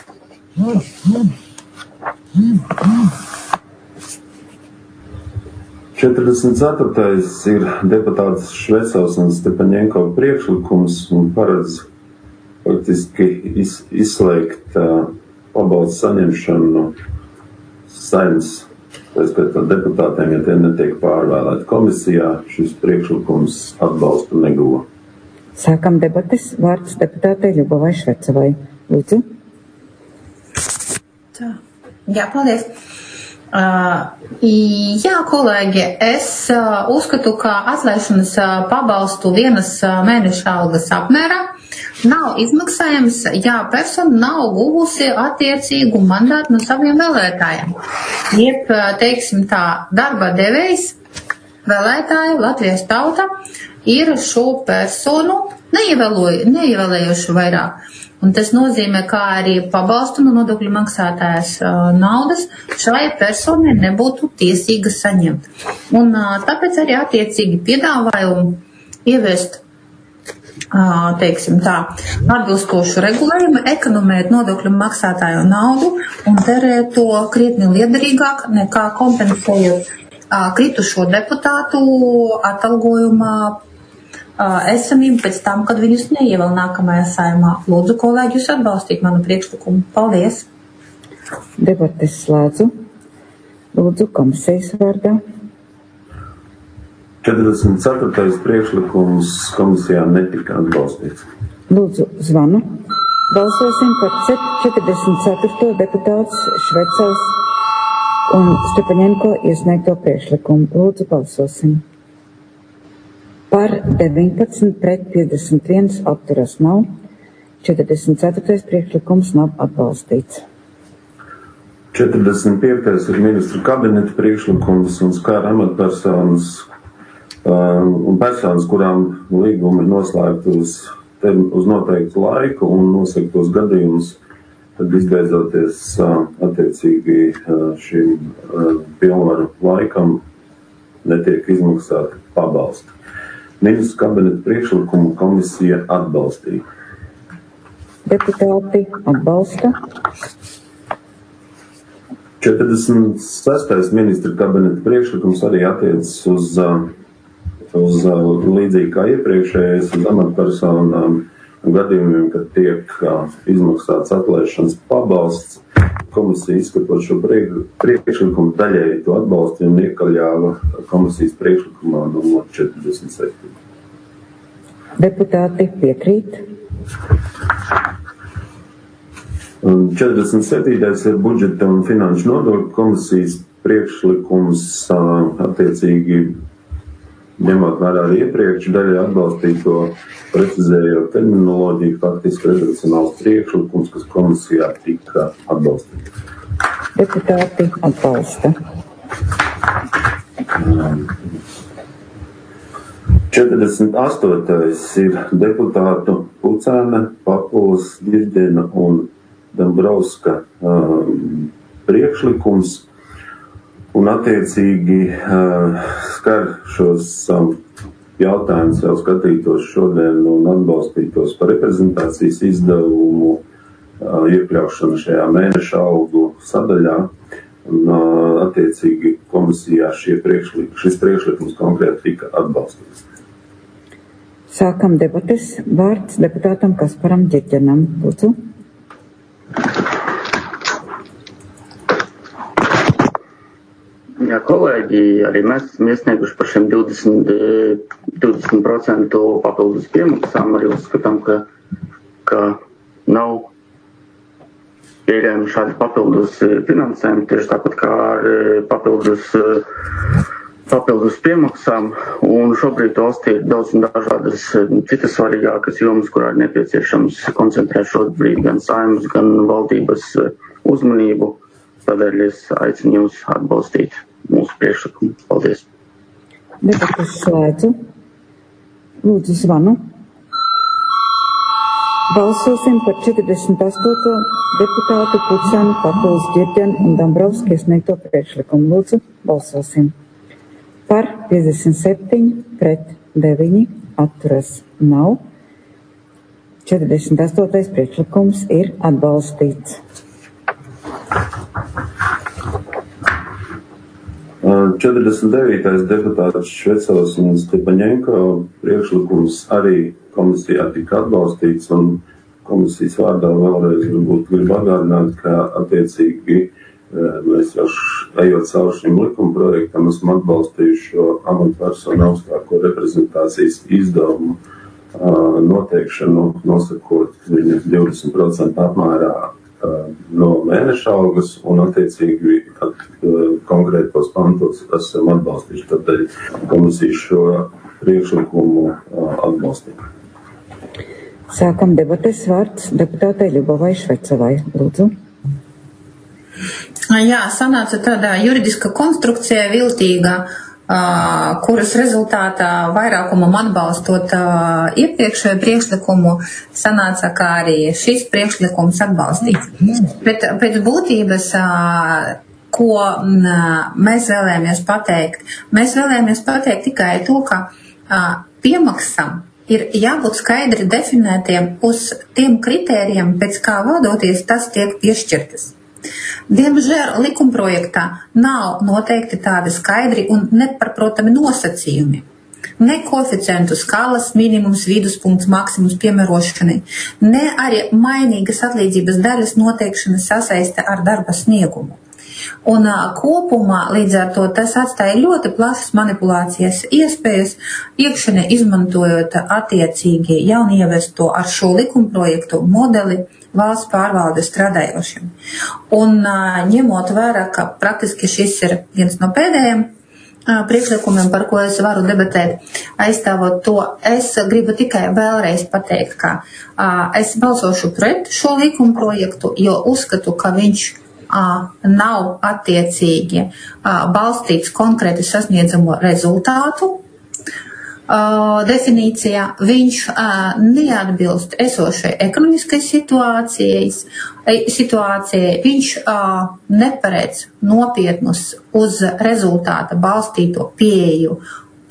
četrdesmit ceturtais ir deputāts Švecovs un Stepaņenko priekšlikums un paredz faktiski iz, izslēgt uh, pabalstu saņemšanu no Saeimas, pēc deputātiem, ja tie netiek pārvēlēti komisijā, šis priekšlikums atbalstu neguva. Sākam debates. Vārds deputātei Ļubovai Švecovai. Lūdzu. Tā. Jā, paldies. Uh, jā, kolēģi, es uh, uzskatu, ka atlaišanas uh, pabalstu vienas uh, mēneša algas apmērā nav izmaksājams, ja persona nav guvusi attiecīgu mandātu no saviem vēlētājiem. Jeb, teiksim tā, darba devējs, vēlētāji, Latvijas tauta ir šo personu neievēlējuši vairāk. Un tas nozīmē, kā arī pabalstu no nodokļu maksātājas uh, naudas šai personai nebūtu tiesīga saņemt. Un uh, tāpēc arī attiecīgi piedāvājumu ieviest teiksim tā, atbilstošu regulējumu, ekonomēt nodokļu maksātāju naudu un terēt to krietni liederīgāk nekā kompensējot kritušo deputātu atalgojumā esamību pēc tam, kad viņus neievēl nākamajā saimā. Lūdzu, kolēģi, jūs atbalstīt manu priekšlikumu. Paldies! Debates slēdzu. Lūdzu, komisijas vārdā. četrdesmit ceturtais priekšlikums komisijā netika atbalstīts. Lūdzu, zvanu. Balsosim par četrdesmit ceturto deputāts Švecovs un Stepaņenko iesniegto priekšlikumu. Lūdzu, balsosim. Par deviņpadsmit pret piecdesmit viens atturas nav. četrdesmit ceturtais priekšlikums nav atbalstīts. četrdesmit piektais ir ministru kabineta priekšlikums un skar amatpersonas un personas, kurām līgumi ir noslēgti uz, uz noteiktu laiku un nosaktos gadījumus, tad izbeidzoties attiecīgi šim pilnvaru laikam netiek izmaksāti pabalsti. Ministru kabineta priekšlikumu komisija atbalstīja. Deputāti atbalsta. četrdesmit sestais ministra kabineta priekšlikums arī attiecas uz, uz līdzīgi kā iepriekšējais, uz amatpersonām gadījumiem, kad tiek izmaksāts atlaišanas pabalsts. Komisija izskatot šo priekšlikumu daļēji to atbalstu un iekļāva komisijas priekšlikumā numur četrdesmit septiņi. Deputāti piekrīt. četrdesmit septītais ir budžeta un finanšu nodokļu komisijas priekšlikums, attiecīgi ņemot vērā arī iepriekš daļai atbalstīto, precizējot terminoloģiju, faktiski redakcionāls priekšlikums, kas komisijā tika atbalstīts. Deputāti atbalsta. četrdesmit astotais ir deputātu Pucēna, Papulas, Girģena un Dombrovska um, priekšlikums, un attiecīgi uh, skar šos um, jautājumus jau skatītos šodien un atbalstītos par reprezentācijas izdevumu uh, iekļaušanu šajā mēneša algu sadaļā, un uh, attiecīgi komisijā šie priekšlik, šis priekšlikums konkrēti tika atbalstīts. Sākam debates. Vārds deputātam Kasparam Ģirģenam. Lūdzu. Jā, kolēģi, arī mēs esam iesnieguši par šiem divdesmit, divdesmit procentu papildus piemaksām. Arī uzskatām, ka, ka nav pieejami šādi papildus finansējumi, tieši tāpat kā ar papildus, papildus piemaksām. Un šobrīd valstī ir daudz un dažādas citas svarīgākas jomas, kurā ir nepieciešams koncentrēt šobrīd gan saimnes, gan valdības uzmanību. Tādēļ es aicinu jūs atbalstīt mūsu priekšlikumu. Paldies. Debates slēdzu. Lūdzu zvanu. Balsosim par četrdesmit astoto deputātu Pucēnu, Papulas, Ģirģenu un Dombrovska iesniegto priekšlikumu. Lūdzu, balsosim. Par piecdesmit septiņi, pret deviņi, atturas nav. četrdesmit astotais priekšlikums ir atbalstīts. četrdesmit devītais deputāts Švecels un Stepaņenko priekšlikums arī komisijā tika atbalstīts, un komisijas vārdā vēlreiz varbūt gribu atgādināt, ka attiecīgi mēs jau ejot cauri šim likuma projektam esam atbalstījuši šo amatpersonu augstāko reprezentācijas izdevumu noteikšanu, nosakot viņas divdesmit procentu apmērā no mēneša algas, un attiecīgi at, konkrētos pantos esam atbalstījuši. Tādēļ komisija šo priekšlikumu atbalstīja. Sākam debates. Vārds deputātei Ļubovai Švecelai. Lūdzu. Jā, sanāca tāda juridiska konstrukcija viltīga, Uh, kuras rezultātā vairākumam atbalstot uh, iepriekšējo priekšlikumu, sanāca, kā arī šis priekšlikums atbalstīts. Bet pēc būtības, uh, ko uh, mēs vēlējāmies pateikt, mēs vēlējāmies pateikt tikai to, ka uh, piemaksam ir jābūt skaidri definētiem uz tiem kritērijiem, pēc kā vadoties tas tiek piešķirtas. Diemžēl likumprojektā nav noteikti tādi skaidri un nepārprotami nosacījumi. Ne koeficientu skalas minimums, viduspunkts, maksimums piemērošanai, ne arī mainīgas atlīdzības daļas noteikšana sasaiste ar darba sniegumu. Un kopumā līdz ar to tas atstāja ļoti plašas manipulācijas iespējas, iekšēnē izmantojot attiecīgi jaunievesto ar šo likumprojektu modeli valsts pārvalde strādājošiem. Un ņemot vērā, ka praktiski šis ir viens no pēdējiem priekšlikumiem, par ko es varu debatēt, aizstāvot to, es gribu tikai vēlreiz pateikt, ka es balsošu pret šo likumprojektu, jo uzskatu, ka viņš nav attiecīgi balstīts konkrēti sasniedzamo rezultātu definīcijā. Viņš neatbilst esošai ekonomiskai situācijai, situācijai. Viņš neparedz nopietnus uz rezultāta balstīto pieeju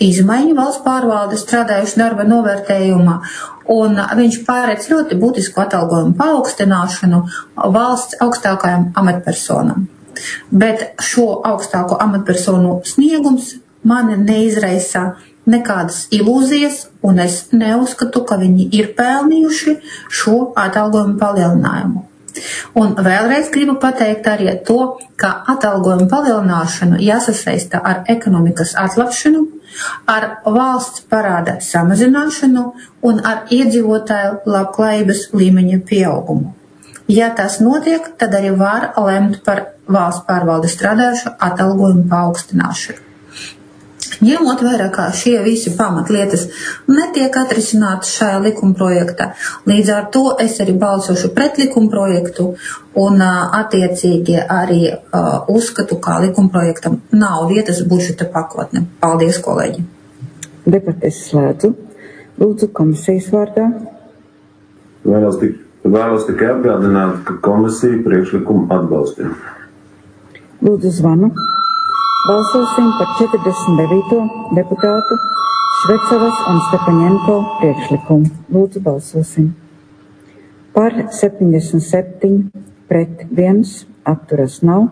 izmaiņu valsts pārvalde strādājuši darba novērtējumā, un viņš pārēc ļoti būtisku atalgojumu paaugstināšanu valsts augstākajām amatpersonām. Bet šo augstāko amatpersonu sniegums mani neizraisa nekādas ilūzijas, un es neuzskatu, ka viņi ir pelnījuši šo atalgojumu palielinājumu. Un vēlreiz gribu pateikt arī to, ka atalgojumu palielināšanu jāsasaista ar ekonomikas atlapšanu, ar valsts parāda samazināšanu un ar iedzīvotāju labklājības līmeņa pieaugumu. Ja tas notiek, tad arī var lemt par valsts pārvalde strādājušu atalgojumu paaugstināšanu. Ņemot vērā, kā šie visi pamatlietas netiek atrisinātas šajā likumprojektā, līdz ar to es arī balsošu pret likumprojektu un attiecīgi arī uh, uzskatu, kā likumprojektam nav vietas budžeta pakotne. Paldies, kolēģi! Debates slēdzu. Lūdzu, komisijas vārdā. Vēlos, tik, vēlos tikai atgādināt, ka komisija priekšlikumu atbalstīja. Lūdzu, zvanu. Balsosim par četrdesmit devīto deputātu Švecavas un Stepaņenko priekšlikumu. Lūdzu, balsosim. Par septiņdesmit septiņi, pret viens, atturas nav.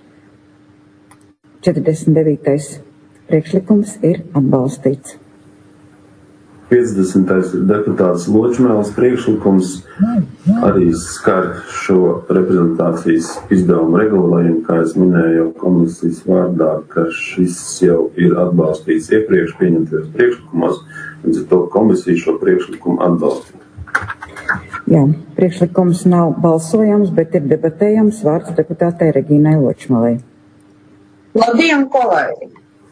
četrdesmit devītais priekšlikums ir atbalstīts. piecdesmitais ir deputāts Ločmēls priekšlikums, arī skar šo reprezentācijas izdevumu regulējumu, kā es minēju jau komisijas vārdā, ka šis jau ir atbalstīts iepriekš pieņemtajos priekšlikumos, līdz ar to komisija šo priekšlikumu atbalstīja. Jā, priekšlikums nav balsojams, bet ir debatējams. Vārds deputātei Regīnai Ločmelei. Labdien, kolēģi!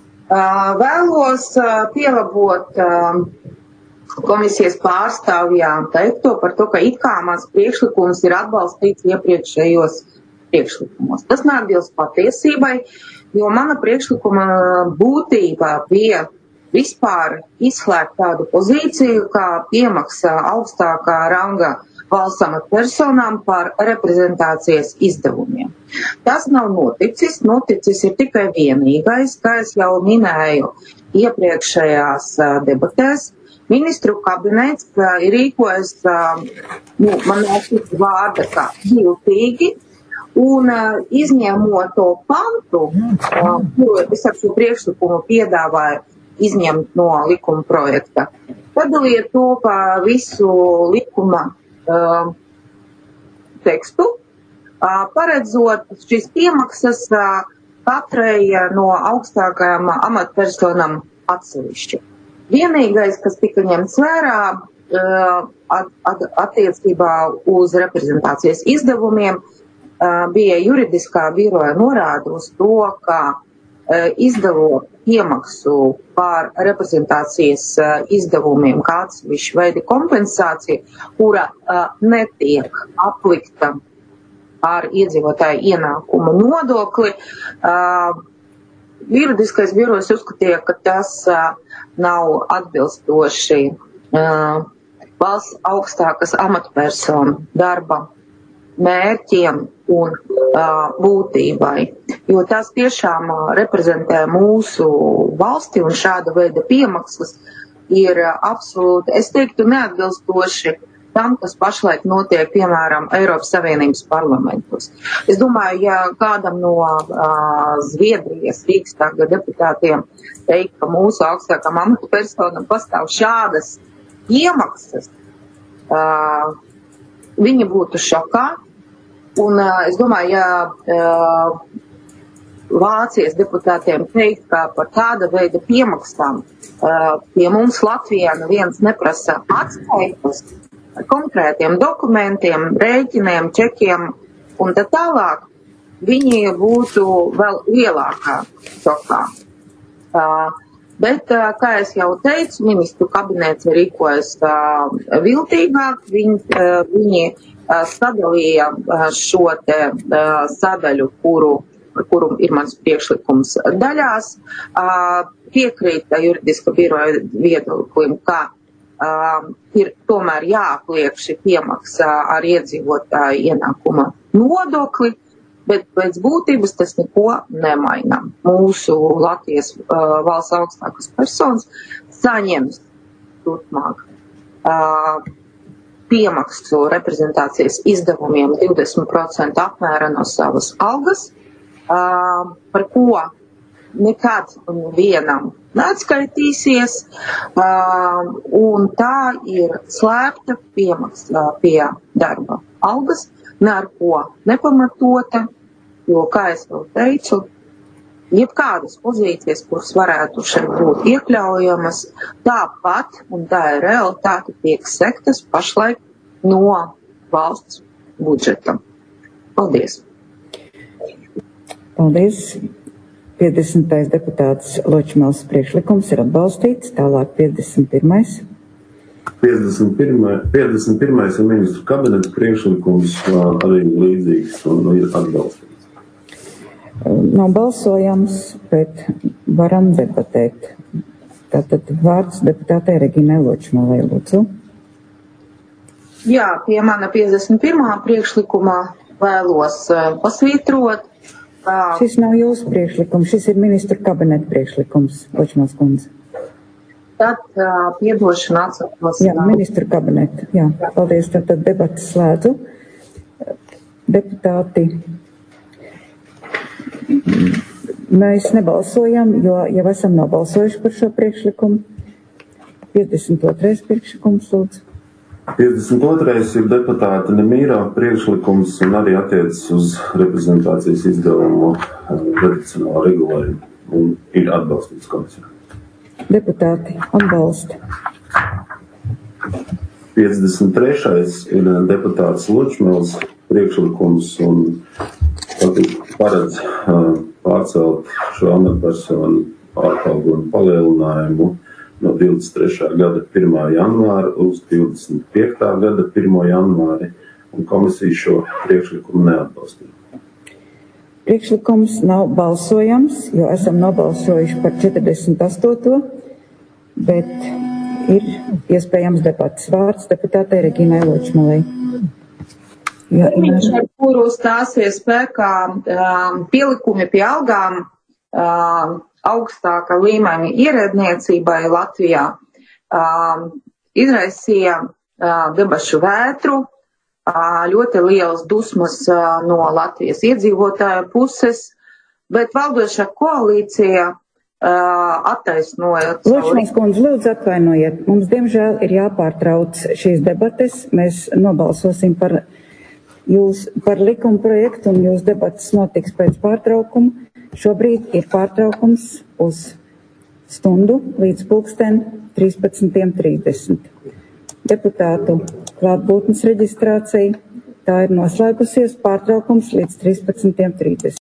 Vēlos pielabot komisijas pārstāvjām teikto par to, ka it kā mans priekšlikums ir atbalstīts iepriekšējos priekšlikumos. Tas neatbilst patiesībai, jo mana priekšlikuma būtība bija vispār izslēgt tādu pozīciju, kā piemaksa augstākā ranga valsts amatpersonām par reprezentācijas izdevumiem. Tas nav noticis, noticis ir tikai vienīgais, kā es jau minēju iepriekšējās debatēs. Ministru kabinets ir rīkojis, nu, man nākot vārda kā viltīgi, un izņemot to pantu, kuru es ar šo priekšlikumu piedāvāju izņemt no likuma projekta, padaliet to pa visu likuma uh, tekstu, uh, paredzot šīs piemaksas uh, katrai no augstākajām amatpersonām atsevišķi. Vienīgais, kas tika ņemts vērā at, at, attiecībā uz reprezentācijas izdevumiem, bija juridiskā biroja norāda uz to, ka izdevot piemaksu par reprezentācijas izdevumiem kā atsevišķa veida kompensācija, kura netiek aplikta ar iedzīvotāju ienākumu nodokli, juridiskais birojs uzskatīja, ka tas uh, nav atbilstoši uh, valsts augstākas amatpersonu darba mērķiem un uh, būtībai, jo tas tiešām uh, reprezentē mūsu valsti un šāda veida piemaksas ir uh, absolūti, es teiktu, neatbilstoši tam, kas pašlaik notiek, piemēram, Eiropas Savienības parlamentos. Es domāju, ja kādam no uh, Zviedrijas Rīkstāga deputātiem teikt, ka mūsu augstākām amatpersonām pastāv šādas iemaksas, uh, viņi būtu šokā. Un uh, es domāju, ja uh, Vācijas deputātiem teikt, ka par tāda veida piemaksām uh, pie mums Latvijā neviens neprasa atskaitas, ar konkrētiem dokumentiem, rēķiniem, čekiem un tā tālāk, viņi būtu vēl lielākā šokā. Uh, bet, uh, kā es jau teicu, ministru kabinets ir rīkojas uh, viltīgāk, viņi, uh, viņi uh, sadalīja uh, šo te uh, sadaļu, kuru, kuru ir mans priekšlikums daļās, uh, piekrīt juridiska biroja viedoklim, ka Uh, ir tomēr jāapliek šī piemaksa ar iedzīvotāju ienākuma nodokli, bet pēc būtības tas neko nemaina. Mūsu Latvijas uh, valsts augstākas personas saņems turpmāk uh, piemaksu reprezentācijas izdevumiem divdesmit procentu apmērā no savas algas, uh, par ko nekad vienam neatskaitīsies, uh, un tā ir slēpta piemaksa pie darba algas, ne ar ko nepamatota, jo, kā es vēl teicu, jebkādas pozīcijas, kuras varētu šeit būt iekļaujamas, tāpat, un tā ir realitāte, tiek sektas pašlaik no valsts budžeta. Paldies! Paldies! piecdesmitais deputāts Ločmēls priekšlikums ir atbalstīts, tālāk piecdesmit pirmais. piecdesmit pirmais ir ministru kabineta priekšlikums, arī līdzīgs un ir atbalstīts. Nav balsojams, bet varam debatēt. Tātad vārds deputātei Reginai Ločmēlei, lūdzu. Jā, pie mana piecdesmit pirmā priekšlikumā vēlos uh, pasvītrot. Uh, šis nav jūsu priekšlikums, šis ir ministru kabineta priekšlikums, Ločmēls kundze. Tad uh, piedošana atsakos. Jā, ministru kabineta. Jā, paldies. Tātad debatas slēdzu. Deputāti, mēs nebalsojam, jo jau esam nobalsojuši par šo priekšlikumu. piecdesmit otrais priekšlikums, lūdzu. piecdesmit otrais ir deputāta Nemīrā priekšlikums un arī attiecas uz reprezentācijas izdevumu redakcionālu regulējumu un ir atbalstīts komisijā. Deputāti atbalsta. piecdesmit trešais ir deputāts Ločmēls priekšlikums un paredz uh, pārcelt šo amatpersonu atalgojumu palielinājumu no divdesmit trešā gada pirmā janvāra uz divdesmit piektā gada pirmo janvāri, un komisija šo priekšlikumu neatbalstīja. Priekšlikums nav balsojams, jo esam nobalsojuši par četrdesmit astoto, bet ir iespējams debats. Vārds deputātei Reginai Ločmēlei. Ar kuru stāsies spēkā um, pielikumi pie algām um, augstāka līmeņa ierēdniecībai Latvijā um, izraisīja uh, debašu vētru, uh, ļoti lielas dusmas uh, no Latvijas iedzīvotāju puses, bet valdošā koalīcija uh, attaisnoja. Ločmēls kundze, lūdzu atvainojiet, mums diemžēl ir jāpārtrauc šīs debates, mēs nobalsosim par, jūs, par likuma projektu un jūs debates notiks pēc pārtraukuma. Šobrīd ir pārtraukums uz stundu līdz pulksten trīspadsmit trīsdesmit. Deputātu klātbūtnes reģistrācija, tā ir noslēgusies, pārtraukums līdz trīspadsmit trīsdesmit.